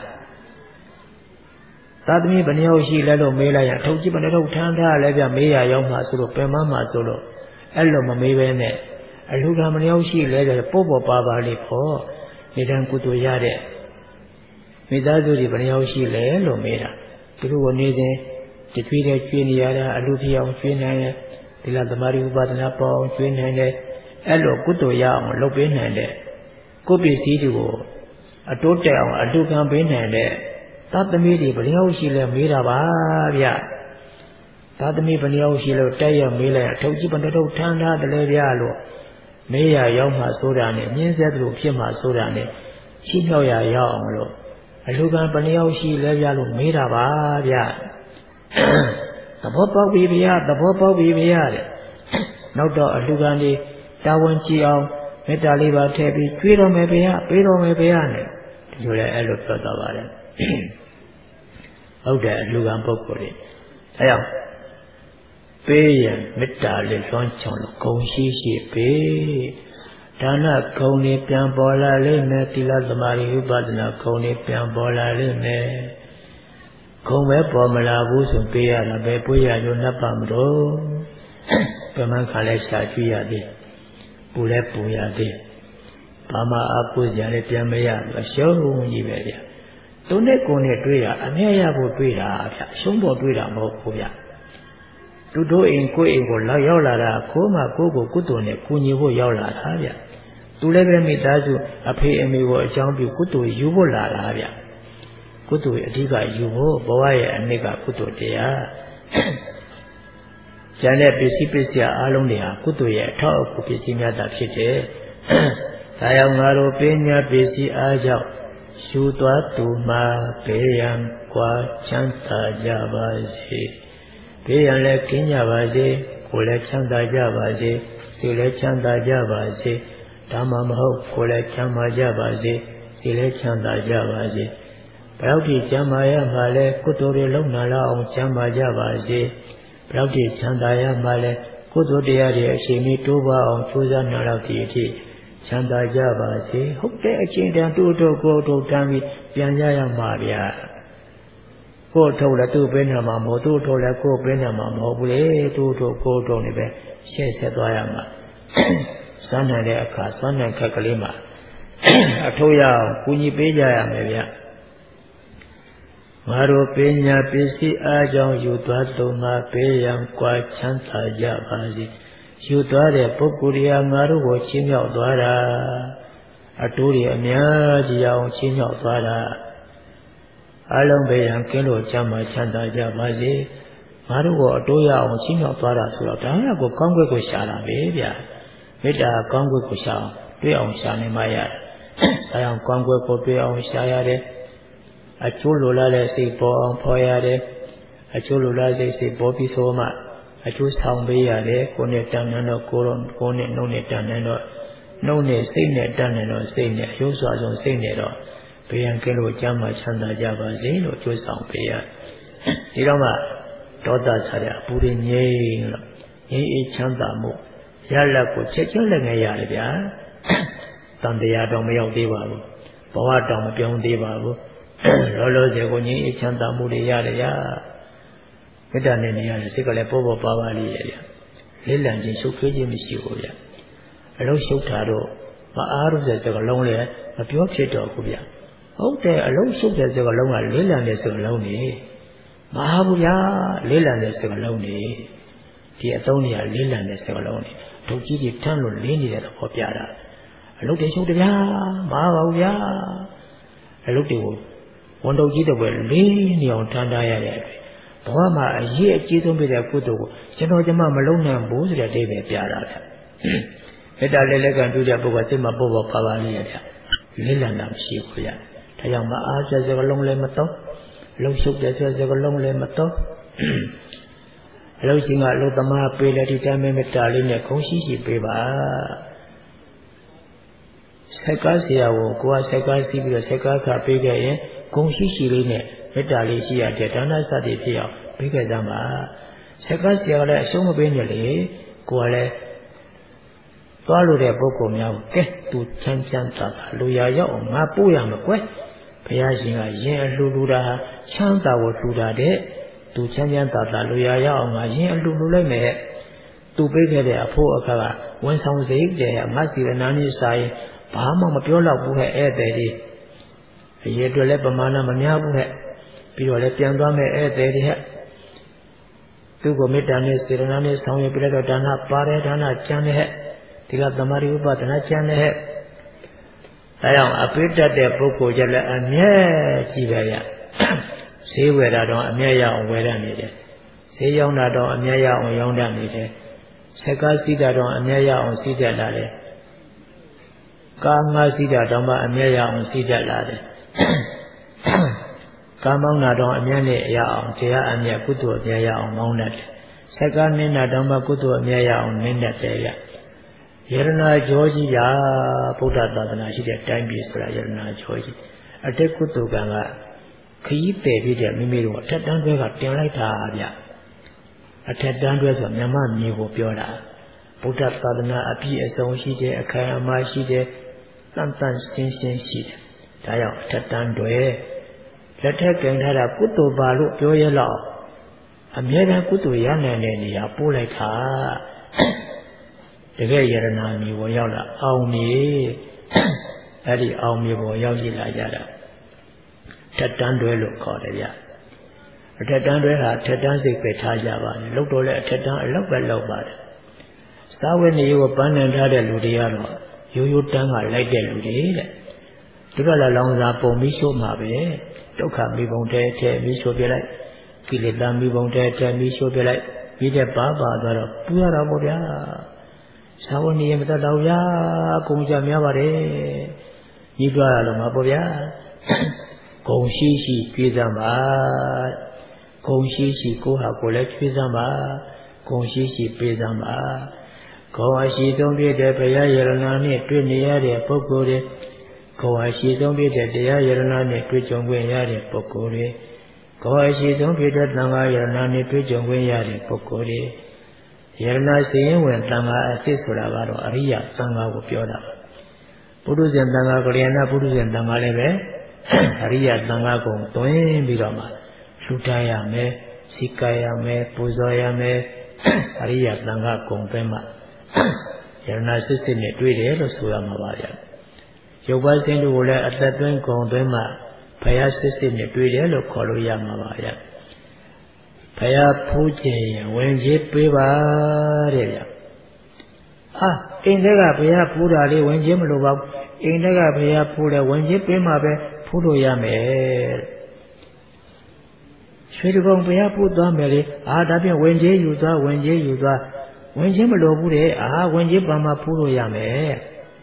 သာသမီဘယ်နှယောက်ရှိလဲလို့မေးလိုက်ရင်ထုတ်ကြည့်ဘယ်နှထုတ်ထမ်းထားလဲဗျမေးရရောက်မှဆိုလို့ပင်မမှဆိုလို့အဲ့လိုမမေးဘဲနဲ့အလှခံဘယ်နှယောက်ရှိလဲဆိုပို့ပေါ်ပါပါလေးဖို့နေတန်းကုသိုလ်ရတဲ့မိသားစုတွေဘယ်နှယောက်ရှိလဲလို့မေးတာသူတို့ကနေစဉ်တဖြည်းဖြည်းကျွေးနေရတာအလှဖြစ်အောင်ကျွေးနိုင်တယ်ဒီလားသမာဓိဥပဒနာပေါအောင်ကျွေးနိုင်တယ်အဲ့လိုကုသိုလ်ရအောင်လုပ်ပေးနိုင်တဲ့ကိုယ်ပစ္စည်းတွေကိုအတိုးတက်အောင်အလှခံပေးနိုင်တဲ့သာသမီတွေဘယ်နှယောက်ရှိလဲမေးတာပါဗျသာသမီဘယ်နှယောက်ရှိလို့တက်ရမေးလိုက်အထုပ်ကြီးဘယ်နှထုပ်ထမ်းထားတယ်လဲဗျလို့မေးရရောက်မှဆိုတာနဲ့မြင်းဆက်သူဖြစ်မှဆိုတာနဲ့ချီးမြှောက်ရရောက်အောင်လို့အလူကံဘယ်နှယောက်ရှိလဲဗျလို့မေးတာပါဗျသဘောပေါက်ပြီဗျသဘောပေါက်ပြီဗျတဲ့နောက်တော့အလူကံဒီတာဝန်ကြည့်အောင်မေတ္တာလေးပါထည့်ပြီးကျွေးတော်မယ်ဗျပေးတော်မယ်ဗျနဲ့ဒီလိုလဲအဲ့လိုပြောတော့ပါတယ်ဟုတ်တယ်အလူကံပုဂ္ဂိုလ်တွေအဲကြောင့်ပေးရင်မေတ္တာလေးလွှမ်းချောင်လို့ဂုဏ်ရှိရှိပေးဒါနဂုဏ်တွေပြန်ပေါ်လာလိမ့်မယ်သီလသမာဓိဥပဒနာဂုဏ်တွေပြန်ပေါ်လာလိမ့်မယ်ဂုဏ်ပဲပေါ်မလာဘူးဆိုပေးရတာပဲပွေးရလို့နှပ်ပါမလို့ပမန်းခါလဲရှာကြည့်ရသေးပူလဲပူရသေးဘာမှအပူစရာလည်းပြန်မရဘူးအရှုံးကြီးပဲဗျသူနဲ့ကိုယ်နဲ့တွေ့တာအမြဲရဖို့တွေ့တာဗျအရှုံးပေါ်တွေ့တာမဟုတ်ဘူးဗျသူတို့အိမ်ကိုယ်အိမ်ကိုလောက်ရောက်လာတာခိုးမှကိုယ့်ကိုကုသိုလ်နဲ့ကူညီဖို့ရောက်လာတာဗျသူလည်းပဲမိသားစုအဖေအမေကိုအကြောင်းပြုကုသိုလ်ယူဖို့လာတာဗျကုသိုလ်အဓိကယူဖို့ဘဝရဲ့အနှစ်ကကုသိုလ်တရားကျန်တဲ့ပစ္စည်းပစ္စည်းအလုံးတွေဟာကုသိုလ်ရဲ့အထောက်အကူပစ္စည်းများတာဖြစ်တယ်ဒါကြောင့်ငါတို့ပညာပစ္စည်းအားကြောင့်ယူသွားသူမှာဘေးရန်ကွာချမ်းသာကြပါစေဘေးရန်လည်းကင်းကြပါစေကိုယ်လည်းချမ်းသာကြပါစေစိတ်လည်းချမ်းသာကြပါစေဒါမှမဟုတ်ကိုယ်လည်းချမ်းသာကြပါစေစိတ်လည်းချမ်းသာကြပါစေဘယ်တော့ဒီချမ်းသာရမှာလဲကုသိုလ်တွေလုံနာလောက်အောင်ချမ်းသာကြပါစေဘယ်တော့ဒီချမ်းသာရမှာလဲကုသိုလ်တရားတွေအချိန်မီတိုးပါအောင်ကြိုးစားနာလောက်ဒီအထိချမ်းသာကြပါစေဟုတ်တဲ့အချိန်တန်တိုးတိုးကိုတိုးတန်းပြီးပြန်ရရမှာဗျာကိုယ်ထုတ်လည်းသူ့ပင်းနာမှာမဟုတ်သူ့ထုတ်လည်းကိုယ်ပင်းနာမှာမဟုတ်ဘူးလေသူ့ထုတ်ကိုယ်ထုတ်နေပဲရှေ့ဆက်သွားရမှာစွမ်းနိုင်တဲ့အခါစွမ်းနိုင်ခက်ကလေးမှာအထိုးရအောင်ကူညီပေးကြရမယ်ဗျ ngā rō pēnyā pēsī ājāng yūtwā tō ngā pēyāng kwa chāntā jā bāzi yūtwā rē pukuriya ngā rō gō chīmyāo dvārā atūri amyā jīyāo chīmyāo dvārā ālaṁ pēyāng kēnlō chāma chāntā jā bāzi ngā rō gō atūyāo chīmyāo dvārā sūrā tāngā gō kāngwē gō shārā bē biyā mettā kāngwē gō shā tuyā āng shā nē mā yā tāyāng kāngwē gō tuyā āng shā yā rē a chū lū lā lē sī pō āng pō yā rē a chū lū lā sī sī pō pī sō mā a chū sāng bē yā rē kō nē tāng nā nō kō rō kō nē nō nē tāng nā nō nō nē sī nē tāng nā nō sī nē yō sā sōng sī nē rō bē yāng kē lō jā mā chān tā jā bā sī lō chū sāng bē yā dī rō mā tō tā sā rē pū rī nyē lō nyē ī chān tā mō yā lā kō chē chē lē ngā yā rē biyā tāng tē yā tōng mā yōg tē bā bō bā wā tōng mā pyōng tē bā bōလောလောဆယ်ကိုငြိမ်းအေးချမ်းသာမှုတွေရတယ်ဗျာမေတ္တာနဲ့နေရတယ်စိတ်ကလည်းပေါ်ပေါ်ပါပါလေးရဲ့ဗျာလေးလံခြင်းရှုပ်ထွေးခြင်းမရှိဘူးဗျာအလုံးရှုပ်တာတော့မအားလို့တဲ့စကားလုံးလည်းမပြောဖြစ်တော့ဘူးဗျာဟုတ်တယ်အလုံးရှုပ်တဲ့စကားလုံးကလေးလံတဲ့စကားလုံးနေမအားဘူးဗျာလေးလံတဲ့စကားလုံးနေဒီအသုံးတွေကလေးလံတဲ့စကားလုံးနေဒုကြီးတွေထမ်းလို့လေးနေတဲ့တော့ပြတာအလုံးတွေရှုပ်တယ်ဗျာမအားပါဘူးဗျာအလုံးတွေကိုဝန်တုပ်ကြီးတဲ့ဘက်လေးနေအောင်ထမ်းထားရတဲ့အတွက်ဘဝမှာအရေးအကြီးဆုံးဖြစ်တဲ့ကုသိုလ်ကိုကျွန်တော်ကျမမလုံးနိုင်ဘူးဆိုတဲ့အဓိပ္ပာယ်ပြတာဗျ။မေတ္တာလေးလက်ကံပြုတဲ့ပုဂ္ဂိုလ်စိတ်မှာပေါ်ပေါ်ပါပါလေးရတဲ့လေးလံတာမရှိဘူးဗျ။ဒါကြောင့်မအားကျစကလုံးလည်းမတော့လှုပ်ရှုပ်တဲ့စကလုံးလည်းမတော့အလုံးရှင်ကအလုံးသမားပေးတဲ့ဒီတိုင်းမေတ္တာလေးနဲ့ခုံရှိရှိပေးပါ။ဆက်ကားเสียကိုကိုယ်ကဆက်ကားစီးပြီးတော့ဆက်ကားခါပေးခဲ့ရင်ဂုံရှိရှိလေးနဲ့မေတ္တာလေးရှိရတဲ့ဒါနစသည်ဖြစ်အောင်ပြီးခဲ့ကြမှာဆက်ကဆရာကလည်းအရှုံးမပေးနဲ့လေကိုယ်ကလည်းသွားလို့တဲ့ပုဂ္ဂိုလ်များကိုကဲသူချမ်းချမ်းသာသာလူရရောက်အောင်ငါပို့ရမှာကွယ်ဘုရားရှင်ကရင်အလှူလူတာချမ်းသာကိုလှူတာတဲ့သူချမ်းချမ်းသာသာလူရရောက်အောင်ငါရင်အလှူလူလိုက်မယ်သူပေးခဲ့တဲ့အဖို့အခါကဝန်ဆောင်စိတ်တဲ့ငါစီရနာနေစာရင်ဘာမှမပြောတော့ဘူးဟဲ့ဧည့်သည်လေးအရေးအတွက်လည်းပမာဏမများဘူးဟဲ့ပြီးတော့လည်းပြန်သွားမယ်ဧည့်သည်တွေဟဲ့သူ့ကိုမေတ္တာနဲ့စေတနာနဲ့ဆောင်ရွက်ပြတော့ဒါနပါတယ်ဒါနကျမ်းတဲ့ဟဲ့ဒီကသမารိဥပဒနာကျမ်းတဲ့ဟဲ့ဒါကြောင့်အပိတ္တတဲ့ပုဂ္ဂိုလ်ကြလည်းအမြဲကြည့်ပဲရဈေးဝယ်တာတော့အမြဲရအောင်ဝယ်ရနေတယ်ဈေးရောင်းတာတော့အမြဲရအောင်ရောင်းတတ်နေတယ်ဆက်ကားစီးတာတော့အမြဲရအောင်စီးကြလာတယ်ကားငါးစီးတာတော့မှအမြဲရအောင်စီးကြလာတယ်ကားမောင်းတာတော့အမြဲနဲ့ရအောင်တရားအမြဲကုသိုလ်အမြဲရအောင်မောင်းတတ်တယ်။ဆက်ကားနင်းတာတော့မှကုသိုလ်အမြဲရအောင်နင်းတတ်တယ်ဗျ။ယရနာကြောကြီးရာဗုဒ္ဓသာသနာရှိတဲ့တိုင်းပြည်ဆိုတာယရနာကြောကြီးအတက်ကုသိုလ်ကံကခရီးပယ်ပြီးတဲ့မိမိတို့အထက်တန်းတွဲကတင်လိုက်တာဗျ။အထက်တန်းတွဲဆိုမြန်မာမျိုးကိုပြောတာဗုဒ္ဓသာသနာအပြည့်အစုံရှိတယ်အခိုင်အမာရှိတယ်တန်တန်ရှင်းရှင်းရှိတယ်။ဒါကြောင့်အထက်တန်းတွေလက်ထက်ကင်ထားတာကုသိုလ်ပါလို့ပြောရလောက်အမြဲတမ်းကုသိုလ်ရနိုင်တဲ့နေရာပို့လိုက်တာတကယ်ယရနာမျိုးပေါ်ရောက်လာအောင်မြေအဲ့ဒီအောင်မြေပေါ်ရောက်ကြည့်လာကြတာထက်တန်းတွေလို့ခေါ်တယ်ဗျအထက်တန်းတွေဟာထက်တန်းစိတ်ပဲထားကြပါလေလို့တော့လည်းအထက်တန်းအလောက်ပဲလောက်ပါတယ်စာဝတ်နေကိုပန်းနံထားတဲ့လူတွေကတော့ရိုးရိုးတန်းကလိုက်တဲ့လူတွေတဲ့သူကလည်းလောင်စာပုံပြီးရှို့မှာပဲဒုက္ခမိဘုံတဲတဲပြီးရှို့ပြလိုက်ကိလေသာမိဘုံတဲတဲပြီးရှို့ပြလိုက်ပြီးတဲ့ပါပါသွားတော့ပူရတော့ပေါ့ဗျာသာဝနေရမတတ်တော့ဗျာအကုန်ကြများပါတယ်ညီးသွားရလို့မှာပေါ့ဗျာဂုံရှိရှိကြွေးစမ်းပါဂုံရှိရှိကိုဟာကိုလည်းကြွေးစမ်းပါဂုံရှိရှိပေးစမ်းပါဂုံအရှိဆုံးပြတဲ့ဘုရားယရနာနဲ့တွေ့နေရတဲ့ပုဂ္ဂိုလ်တွေကိုယ်အရှိဆုံးဖြစ်တဲ့တရားယရနာနဲ့တွေ့ကြုံခွင့်ရတဲ့ပုဂ္ဂိုလ်တွေကိုယ်အရှိဆုံးဖြစ်တဲ့သံဃာယရနာနဲ့တွေ့ကြုံခွင့်ရတဲ့ပုဂ္ဂိုလ်တွေယရနာစည်ရင်ဝင်သံဃာအစစ်ဆိုတာကတော့အရိယသံဃာကိုပြောတာပုရုဇဉ်သံဃာကလျာဏပုရုဇဉ်သံဃာလည်းပဲအရိယသံဃာကိုတွင်ပြီးတော့မှလှူဒါန်းရမယ်စိကရမယ်ပူဇော်ရမယ်အရိယသံဃာကုံသွင်းမှယရနာစစ်စစ်နဲ့တွေ့တယ်လို့ဆိုရမှာပါဗျာရုပ်ပါးစင်းတို့ကိုလည်းအသက်သွင်းဂုံသွင်းမှပဘုရားစစ်စစ်နဲ့တွေ့တယ်လို့ခေါ်လို့ရမှာပါဗျဘုရားဖူးခြင်းရင်ဝင်ကြီးပေးပါတဲ့ဗျဟာအိမ်ထဲကဘုရားဖူးတာလေးဝင်ကြီးမလို့ပါဘူးအိမ်ထဲကဘုရားဖူးတယ်ဝင်ကြီးပေးမှပဲဖူးလို့ရမယ်ရွှေတကုံဘုရားဖူးသွားမယ်လေအာဒါဖြင့်ဝင်ကြီးယူသွားဝင်ကြီးယူသွားဝင်ကြီးမလို့ဘူးတဲ့အာဝင်ကြီးပါမှဖူးလို့ရမယ်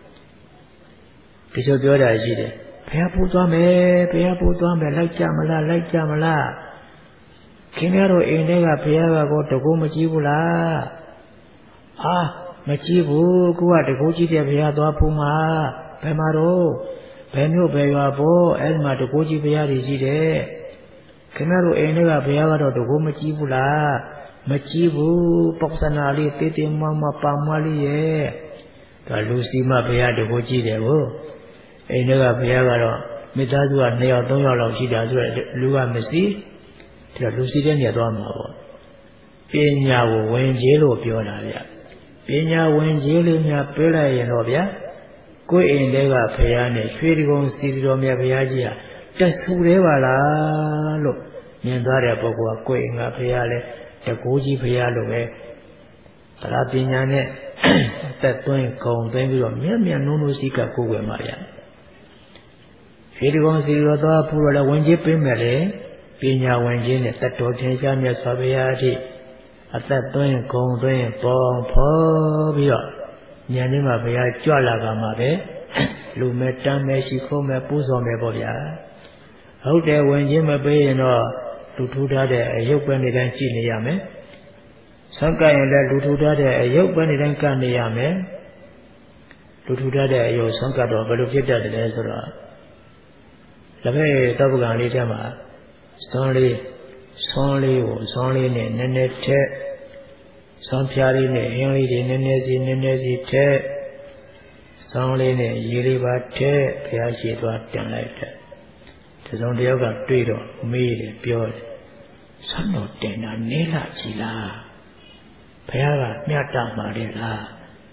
ဒီလိုပြောတာရှိတယ်ဘုရားဖူးသွားမယ်ဘုရားဖူးသွားမယ်လိုက်ကြမလားလိုက်ကြမလားခင်ဗျားတို့အိမ်ထဲကဘုရားကတော့တကူမကြည့်ဘူးလားအာမကြည့်ဘူးကိုကတကူကြည့်တဲ့ဘုရားသွားဖူးမှာဘယ်မှာတော့ဘယ်မျိုးဘယ်ရွာပေါ့အဲ့ဒီမှာတကူကြည့်ဘုရားကြီးရှိတယ်ခင်ဗျားတို့အိမ်ထဲကဘုရားကတော့တကူမကြည့်ဘူးလားမကြည့်ဘူးပေါက္ဆနာလေးတေးတေးမမပါမလေးရဲ့ဒါလူစီမဘုရားတကူကြည့်တယ်ကိုအိမ်ထဲကဘုရားကတော့မိသားစုကနှစ်ယောက်သုံးယောက်လောက်ရှိတာဆိုတော့လူကမရှိဒါလူစီတဲ့နေရာသွားမှာပေါ့ပညာကိုဝင်ကြီးလို့ပြောတာဗျပညာဝင်ကြီးလေးများပြေးလိုက်ရင်တော့ဗျာကိုယ်အိမ်ထဲကဘုရားနဲ့ရွှေတကုံစီတော်မြတ်ဘုရားကြီးဟာတက်ဆူသေးပါလားလို့မြင်သွားတဲ့ပုဂ္ဂိုလ်ကကိုယ်အိမ်ကဘုရားလဲတကူကြီးဘုရားလိုပဲတရားပညာနဲ့အသက်သွင်းဂုံသွင်းပြီးတော့မြတ်မြတ်နုံနုစီကကိုယ်ွယ်မှာဗျရွှေတကုံစီတော်သွားဖူးတော့လဲဝင်ကြီးပေးမယ်လေပညာဝင်ခြင်းနဲ့တတ်တော်ထင်ရှားမြတ်စွာဘုရားအထိအသက်သွင်းဂုံသွင်းပေါ်ဖော်ပြီးတော့ဉာဏ်နဲ့မှဘုရားကြွလာကမှာပဲလူမဲ့တမ်းမဲ့ရှိခိုးမဲ့ပူဇော်မဲ့ပေါ့ဗျာဟုတ်တယ်ဝင်ခြင်းမပေးရင်တော့လူထူထားတဲ့အယုတ်ပဲနေတိုင်းကြည့်နေရမယ်ဆက်ကရင်လည်းလူထူထားတဲ့အယုတ်ပဲနေတိုင်းကနေရမယ်လူထူထားတဲ့အယုတ်ဆက်ကတော့ဘယ်လိုဖြစ်တတ်တယ်ဆိုတော့လက်ဖက်တောပကံလေးထဲမှာစွန်းလေးစွန်းလေးကိုစွန်းလေးနဲ့နည်းနည်းထက်စွန်းဖြားလေးနဲ့အင်းလေးတွေနည်းနည်းစီနည်းနည်းစီထက်စွန်းလေးနဲ့ရေလေးပါထက်ဘုရားရှိသွားတင်လိုက်တယ်ဒီဆုံးတယောက်ကတွေ့တော့မေးတယ်ပြောတယ်စွန်းတော်တင်တာနေလာကြည်လားဘုရားကမြတ်တာမှာလေလား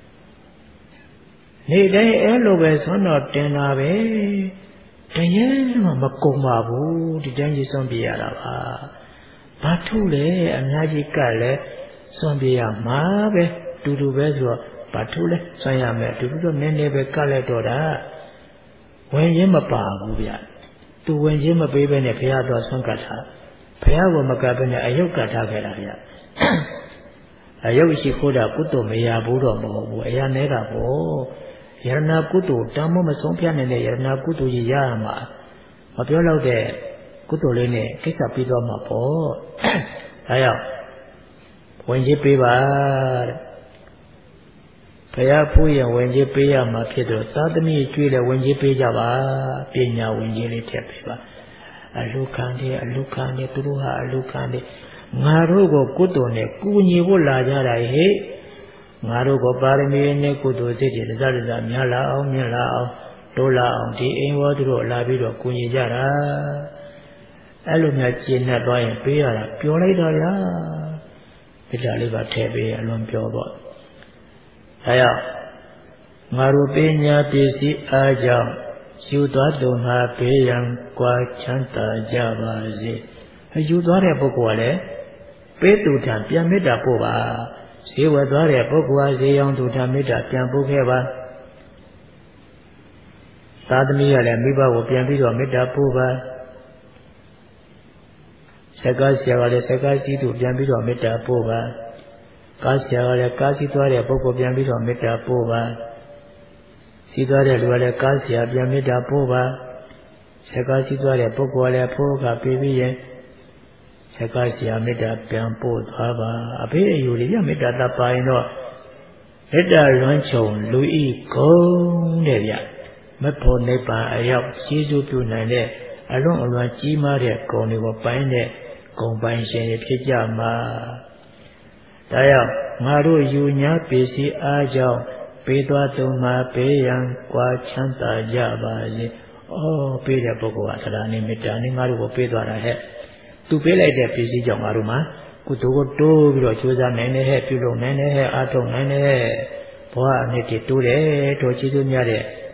နေတိုင်းအဲ့လိုပဲစွန်းတော်တင်တာပဲတကယ်မှမကုန်ပါဘူးဒီတိုင်းကြီးစွန့်ပြရတာပါဘာထုလဲအများကြီးကလည်းစွန့်ပြရမှာပဲတူတူပဲဆိုတော့ဘာထုလဲစွန့်ရမယ်တူတူတော့နည်းနည်းပဲကလည်းတော့တာဝင်ရင်မပါဘူးဗျသူဝင်ရင်မပေးဘဲနဲ့ဘုရားတော်ဆွန့်ကတ်တာဘုရားကမကတ်ဘဲနဲ့အယုတ်ကတ်ထားခဲ့တာဗျအယုတ်ရှိခိုးတာကုသိုလ်မရဘူးတော့မဟုတ်ဘူးအရာနဲတာပေါ့ယရနာကုသိုလ်တမ်းမမဆုံးဖြတ်နိုင်တဲ့ယရနာကုသိုလ်ကြီးရရမှာမပြောတော့တဲ့ကုသိုလ်လေးနဲ့ကိစ္စပြီးသွားမှာပေါ့ဒါကြောင့်ဝင်ကြီးပေးပါတဲ့ဘုရားဖူးရင်ဝင်ကြီးပေးရမှာဖြစ်တော့သာသမီကျွေးတယ်ဝင်ကြီးပေးကြပါပညာဝင်ကြီးလေးထည့်ပေးပါအလူခံတယ်အလူခံတယ်သူတို့ဟာအလူခံတယ်ငါတို့ကိုကုသိုလ်နဲ့ကူညီဖို့လာကြတာဟဲ့ငါတို့ကပါရမီနဲ့ကုသိုလ်စိတ်တွေတစ်စားတစ်စားများလာအောင်မြင့်လာအောင်တိုးလာအောင်ဒီအိမ်ဝါသူတို့လာပြီးတော့ကူညီကြတာအဲ့လိုများကျင့်တတ်သွားရင်ပေးရတာပြောလိုက်တော့ဗျာဒီတာလေးပါထည့်ပေးအလွန်ပြောပေါ့ဒါကြောင့်ငါတို့ပညာပစ္စည်းအားကြောင့်ယူသွားသူမှာဘေးရန်ကွာချမ်းသာကြပါစေယူသွားတဲ့ပုဂ္ဂိုလ်ကလည်းပေးသူထံပြန်မေတ္တာပို့ပါဈေးဝယ်သွားတဲ့ပုဂ္ဂိုလ်ဟာဈေးရောင်းသူထမေတ္တာပြန်ပို့ခဲ့ပါသာသမီးကလည်းမိဘကိုပြန်ပြီးတော့မေတ္တာပို့ပါစကားဆရာကလည်းစကားစီးသူပြန်ပြီးတော့မေတ္တာပို့ပါကားဆရာကလည်းကားစီးသွားတဲ့ပုဂ္ဂိုလ်ပြန်ပြီးတော့မေတ္တာပို့ပါစီးသွားတဲ့လူကလည်းကားဆရာပြန်မေတ္တာပို့ပါစကားစီးသွားတဲ့ပုဂ္ဂိုလ်ကလည်းဖိုးကပြီးပြီးရင်စကားဆရာမေတ္တာပြန်ပို့သွားပါအဖေအယူလေးမေတ္တာတပ်ပါရင်တော့မေတ္တာလွမ်းခြုံလူဤကုံတဲ့ဗျမဖို့နိဗ္ဗာန်အရောက်ကျေးဇူးပြုနိုင်တဲ့အလွန်အလွန်ကြီးမားတဲ့ဂုဏ်တွေကိုပိုင်းတဲ့ဂုဏ်ပိုင်းရှင်တွေဖြစ်ကြမှာဒါကြောင့်ငါတို့ယူညာပစ္စည်းအားကြောင့်ပေးသွားသူမှာပေးရန်ကွာချမ်းသာကြပါစေ။အော်ပေးတဲ့ပုဂ္ဂိုလ်ကသဒ္ဒါနိမေတ္တာနဲ့ငါတို့ကိုပေးသွားတာဟဲ့။သူပေးလိုက်တဲ့ပစ္စည်းကြောင့်ငါတို့မှာကုသိုလ်ကိုတိုးပြီးတော့ကြိုးစားနိုင်တယ်ဟဲ့ပြုလုပ်နိုင်တယ်ဟဲ့အားထုတ်နိုင်တယ်ဟဲ့ဘဝအနှစ်တည်းတိုးတယ်တို့ကျေးဇူးများတဲ့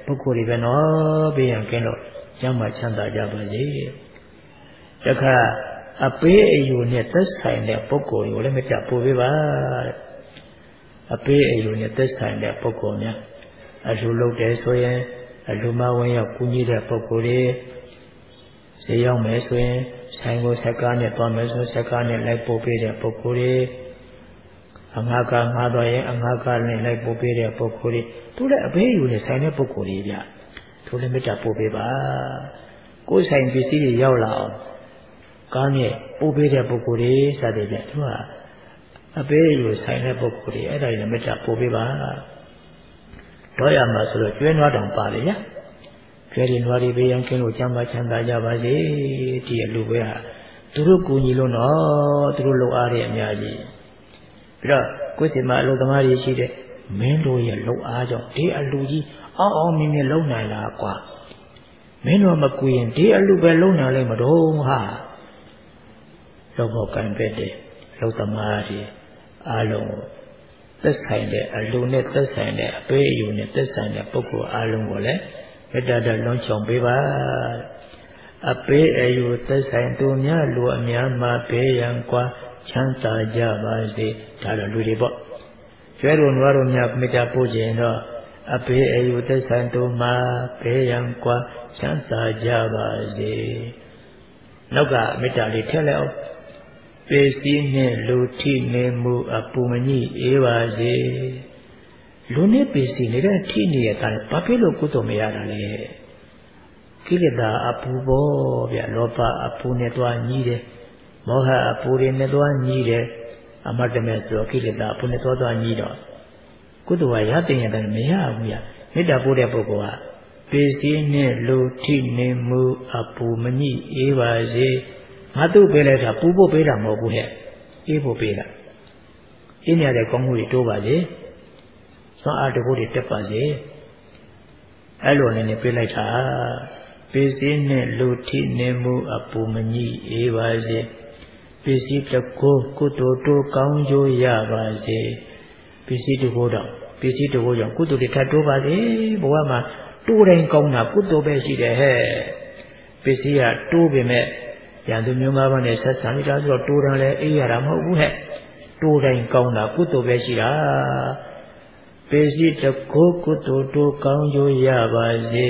ပုဂ္ဂိုလ်တွေပဲနော်ဘေးရန်ကင်းလို့ကျမ်းမာချမ်းသာကြပါစေတခါအပေးအယူနဲ့သက်ဆိုင်တဲ့ပုဂ္ဂိုလ်ကိုလည်းမပြပို့ပေးပါအပေးအယူနဲ့သက်ဆိုင်တဲ့ပုဂ္ဂိုလ်များအလှလုပ်တယ်ဆိုရင်အလှမဝင်ရောက်ကူညီတဲ့ပုဂ္ဂိုလ်တွေဈေးရောက်မယ်ဆိုရင်ဆိုင်ကိုဆက်ကားနဲ့သွားမယ်ဆိုဆက်ကားနဲ့လိုက်ပို့ပေးတဲ့ပုဂ္ဂိုလ်တွေအငှားကငှားတော့ရင်အငှားကနဲ့လိုက်ပို့ပေးတဲ့ပုဂ္ဂိုလ်တွေသူလည်းအပေးအယူနဲ့ဆိုင်တဲ့ပုဂ္ဂိုလ်တွေဗျသူလည်းမေတ္တာပို့ပေးပါကိုယ်ဆိုင်ပစ္စည်းတွေရောက်လာအောင်ကားနဲ့ပို့ပေးတဲ့ပုဂ္ဂိုလ်တွေစသည်ဖြင့်သူကအပေးအယူဆိုင်တဲ့ပုဂ္ဂိုလ်တွေအဲ့ဒါတွေမေတ္တာပို့ပေးပါတော့ရမှာဆိုတော့ကျွဲနွားတောင်ပါလေဗျကျွဲတွေနွားတွေပေးရန်ကင်းလို့ကျမ်းမာချမ်းသာကြပါစေဒီအလူပဲဟာသူတို့ကူညီလို့နော်သူတို့လောက်အားတဲ့အများကြီးပြီးတော့ကိုယ်စီမှာအလုပ်သမားတွေရှိတဲ့မင်းတို့ရဲ့လောက်အားကြောင့်ဒီအလူကြီးအောင်းအောင်မြင်မြင်လုံနိုင်လားကွာမင်းတို့မကူရင်ဒီအလူပဲလုံနိုင်လိမ့်မတော့ဟာလောက်ပေါ်ကံပဲတဲ့လောက်သမားတွေအားလုံးကိုသက်ဆိုင်တဲ့အလူနဲ့သက်ဆိုင်တဲ့အပေးအယူနဲ့သက်ဆိုင်တဲ့ပုဂ္ဂိုလ်အားလုံးကိုလည်းမေတ္တာတော်လွန်ချောင်ပေးပါအပေးအယူသက်ဆိုင်သူများလူအများမှာပေးရန်ကွာချမ်းသာကြပါစေဒါတော့လူတွေပေါ့ကျွဲတို့နွားတို့များမေတ္တာပို့ခြင်းတော့အပေးအယူသက်ဆိုင်သူမှာပေးရန်ကွာချမ်းသာကြပါစေနောက်ကမေတ္တာလေးထည့်လိုက်အောင်ပေစီနှင့်လူထိနေမှုအပူမညိအေးပါစေလူနဲ့ပေစီနေတဲ့ထိနေရတာဘာဖြစ်လို့ကုသိုလ်မရတာလဲကိလေသာအပူပေါ်ဗျလောဘအပူနဲ့တွားညီးတယ်မောဟအပူတွေနဲ့တွားညီးတယ်အမတ္တမဲ့ဆိုကိလေသာအပူနဲ့တွားတွားညီးတော့ကုသိုလ်ကရတဲ့ရင်မရဘူးဗျမေတ္တာပို့တဲ့ပုဂ္ဂိုလ်ကပေစီနှင့်လူထိနေမှုအပူမညိအေးပါစေငါတို့ပေးလိုက်တာပူဖို့ပေးတာမဟုတ်ဘူးဟဲ့အေးဖို့ပေးတာအင်းရတဲ့ကောင်းမှုတွေတိုးပါစေစွမ်းအားတကူတွေတက်ပါစေအဲ့လိုနဲ့ပေးလိုက်တာပစ္စည်းနဲ့လူထိနေမှုအပူမညိအေးပါစေပစ္စည်းတကူကုသိုလ်တိုးကောင်းကျိုးရပါစေပစ္စည်းတကူတော့ပစ္စည်းတကူကြောင့်ကုသိုလ်တွေထပ်တိုးပါစေဘဝမှာတိုးတိုင်းကောင်းတာကုသိုလ်ပဲရှိတယ်ဟဲ့ပစ္စည်းကတိုးပေမဲ့ရန်သူမျိုး၅ပါးနဲ့ဆက်ဆံနေတာဆိုတော့တိုးတယ်လည်းအေးရတာမဟုတ်ဘူးဟဲ့တိုးတိုင်းကောင်းတာကုသိုလ်ပဲရှိတာပစ္စည်းတကူကုသိုလ်တိုးကောင်းကျိုးရပါစေ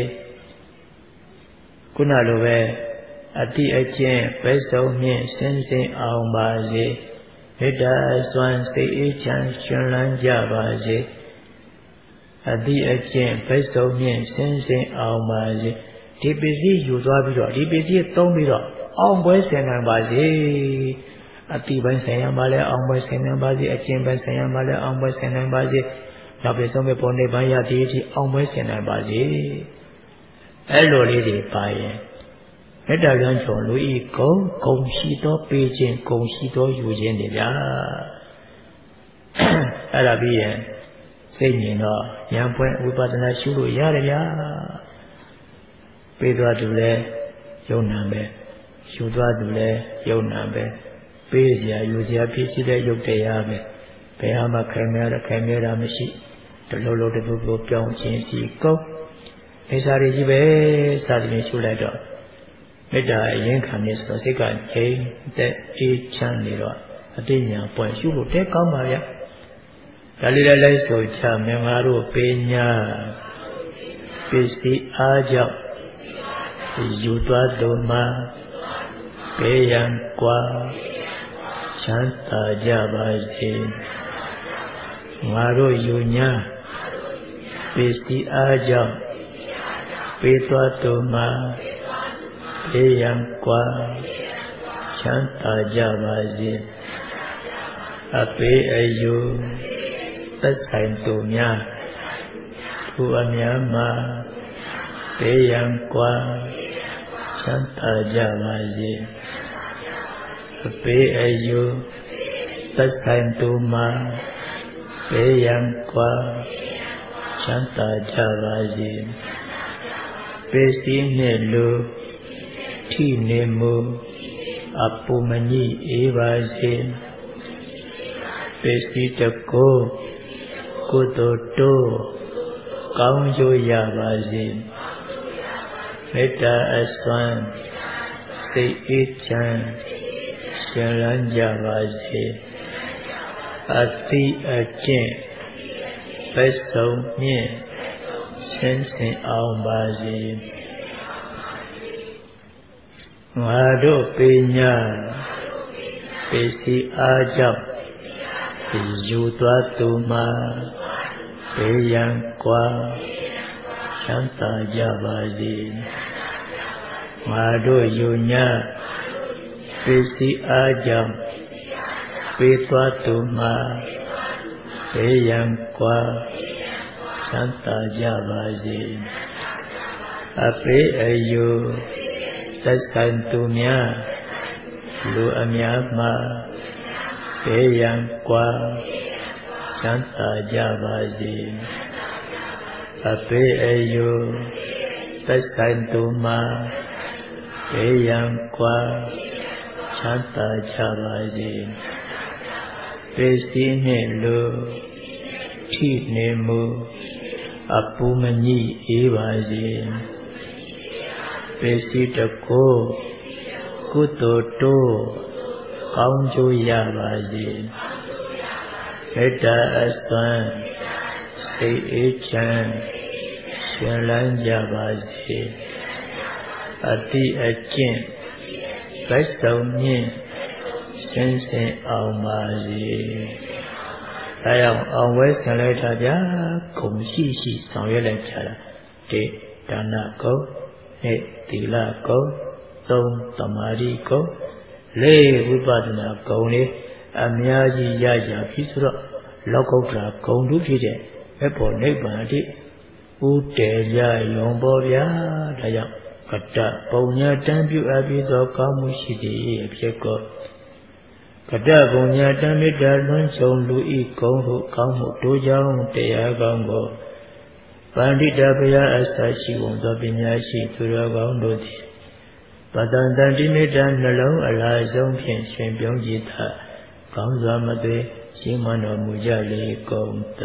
ခုနလိုပဲအတိအကျင့်ပဲဆုံးမြင့်စင်စင်အောင်ပါစေမေတ္တာစွမ်းစိတ်အေးချမ်းရှင်လန်းကြပါစေအတိအကျင့်ပဲဆုံးမြင့်စင်စင်အောင်ပါစေဒီပစ္စည်းယူသွားပြီးတော့ဒီပစ္စည်းသုံးပြီးတော့အောင်ပွဲဆင်နိုင်ပါစေအတိပိုင်းဆင်ရမှာလဲအောင်ပွဲဆင်နိုင်ပါစေအကျင့်ပိုင်းဆင်ရမှာလဲအောင်ပွဲဆင်နိုင်ပါစေနောက်ပြီးဆုံးမဲ့ပေါ်နေပိုင်းရသည်အထိအောင်ပွဲဆင်နိုင်ပါစေအဲ့လိုလေးတွေပါရင်မေတ္တာလွန်ချုံလူဤကုံကုံရှိသောပေးခြင်းကုံရှိသောယူခြင်းတွေဗျာအဲ့ဒါပြီးရင်စိတ်မြင်တော့ဉာဏ်ပွင့်ဝိပဿနာရှုလို့ရတယ်ဗျာပေးသွားသူလဲယုံနာပဲရှုသွားသူလဲယုံနာပဲပေးစရာယူစရာဖြစ်ရှိတဲ့ယုတ်တရားပဲဘယ်ဟာမှခိုင်မြဲတာခိုင်မြဲတာမရှိတလုံးလုံးတစ်ပုဒ်ပုဒ်ပြောင်းခြင်းစီကုန်းအိစာတွေကြီးပဲစသဖြင့်ရှုလိုက်တော့မေတ္တာအရင်ခံနေဆိုတော့စိတ်ကငြိမ်သက်အေးချမ်းနေတော့အတိညာပွင့်ရှုလို့တဲကောင်းပါဗျဒါလေးလည်းလိုက်ဆိုချမင်္ဂလာတို့ပညာပစ္စည်းအားကြောင့်ယူသွားသူမှာပေရန်ကွာချမ်းသာကြပါစေငါတို့ယူညာပစ္စည်းအားကြောင့်ပေးသွားသူမှာပေရန်ကွာချမ်းသာကြပါစေအပေးအယူသက်ဆိုင်သူများသူအများမှာပေရန်ကွာချမ်းသာကြပါစေအပေးအယူသက်ဆိုင်သူမှာပေရန်ကွာချမ်းသာကြပါစေပစ္စည်းနှင့်လူထိနေမှုအပူမညိအေးပါစေပစ္စည်းတကူကုသိုလ်တိုးကောင်းကျိုးရပါစေမေတ္တာအစွမ်းစိတ်အေးချမ်းရှင်လန်းကြပါစေအတိအကျင့်ဘက်ဆုံးမြင့်ဆင်းဆင်းအောင်ပါစေငါတို့ပညာပစ္စည်းအားကြောင့်ယူသွားသူမှာဘေးရန်ကွာချမ်းသာကြပါစေငါတို့ယူညာပစ္စည်းအားကြောင့်ပေးသွားသူမှာဘေးရန်ကွာချမ်းသာကြပါစေအပေအယူသက်ဆိုင်သူများလူအများမှာဘေးရန်ကွာချမ်းသာကြပါစေအပေအယူသက်ဆိုင်သူမှာဘေးရန်ကွာချမ်းသာကြပါစေပစ္စည်းနှင့်လူထိနေမှုအပူမညိအေးပါစေပစ္စည်းတကိုကုသိုလ်တိုးကောင်းကျိုးရပါစေမေတ္တာအစွမ်းစိတ်အေးချမ်းရှင်လန်းကြပါစေအတိအကျင့်ဘက်ဆုံးမြင့်ဆင်းဆင်းအောင်ပါစေဒါကြောင့်အောင်ဝဲဆင်လိုက်တာဗျာဂုဏ်ရှိရှိဆောင်ရွက်လိုက်ကြတာတေဒါနဂုဏ်နှစ်သီလဂုဏ်သုံးသမာဓိဂုဏ်လေးဝိပဿနာဂုဏ်လေးအများကြီးရကြပြီဆိုတော့လောကုတ္တရာဂုဏ်တို့ဖြစ်တဲ့မေဖို့နိဗ္ဗာန်အထိဥတည်ကြရုံပေါ်ဗျာဒါကြောင့်ကတ္တပုံညာတံပြုအပ်ပြီးသောကောင်းမှုရှိသည်အဖြစ်ကိုကတ္တပုံညာတံမေတ္တာလွန်ချုံလူဤဂုံဟုကောင်းမှုတို့ကြောင့်တရားကောင်းကိုပန္တိတဘုရားအစရှိဝန်သောပညာရှိသူတော်ကောင်းတို့သည်ပတန်တန်တိမေတ္တာနှလုံးအလားဆုံးဖြင့်ရှင်ပြုံးကြည်သာကောင်းစွာမသွေရှိမှန်တော်မူကြလေကုန်တ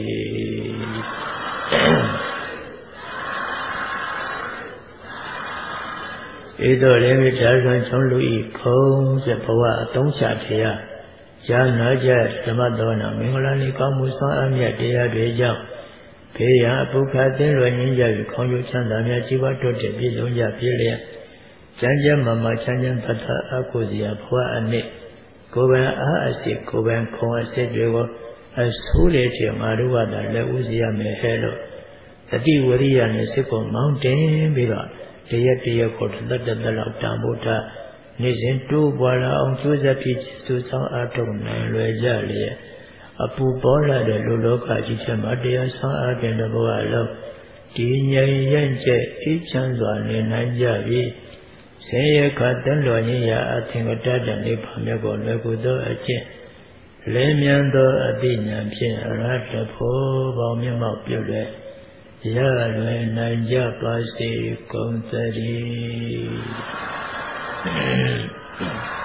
ည်းဧသောရေမေတ္တာလွန်ချုံလူဤခုံးစဘဝအသုံးချတရားဈာနာကြဓမ္မတော်နာမင်္ဂလာနေကောင်းမှုဆောင်အမြတ်တရားတွေကြောင့်ဘေးရန်အပုခသင်းလွယ်ငင်းကြ၍ခေါင်းကျိုးချမ်းသာများជីវတိုးတက်ပြည့်စုံကြဖြစ်လျက်ကျမ်းကျမ်းမာမာချမ်းချမ်းသာသာအကုစရာဘဝအနှစ်ကိုယ်ပိုင်အားအစစ်ကိုယ်ပိုင်ခုံအစစ်တွေကိုအဆိုးလေချေငါတို့ကသာလက်ဦးစီရမယ်ဟဲ့လို့တတိဝရိယနဲ့စိတ်ကိုမောင်းတင်ပြီးတော့တရက်တရက်ကိုတသက်တသက်လောက်တန်ဖို့ထားနေ့စဉ်တိုးပွားလာအောင်ကြိုးစားပြီးစုဆောင်အားထုတ်နိုင်လွယ်ကြလျက်အပူပေါ်လာတဲ့လူလောကကြီးထဲမှာတရားဆောင်အားဖြင့်တဘောအလုံးဒီငြိမ်ရင့်ကျက်အေးချမ်းစွာနေနိုင်ကြပြီဆင်းရဲခတ်တန်တော်ကြီးရာအသင်္ကတတနိဗ္ဗာန်မြတ်ကိုလွယ်ကူသောအကျင့်လင်းမြန်သောအသိဉာဏ်ဖြင့်အရဟတဖို့ပေါင်းမြတ်မောက်ပြုလွယ်ရလွယ်နိုင်ကြပါစေကုန်သတည်း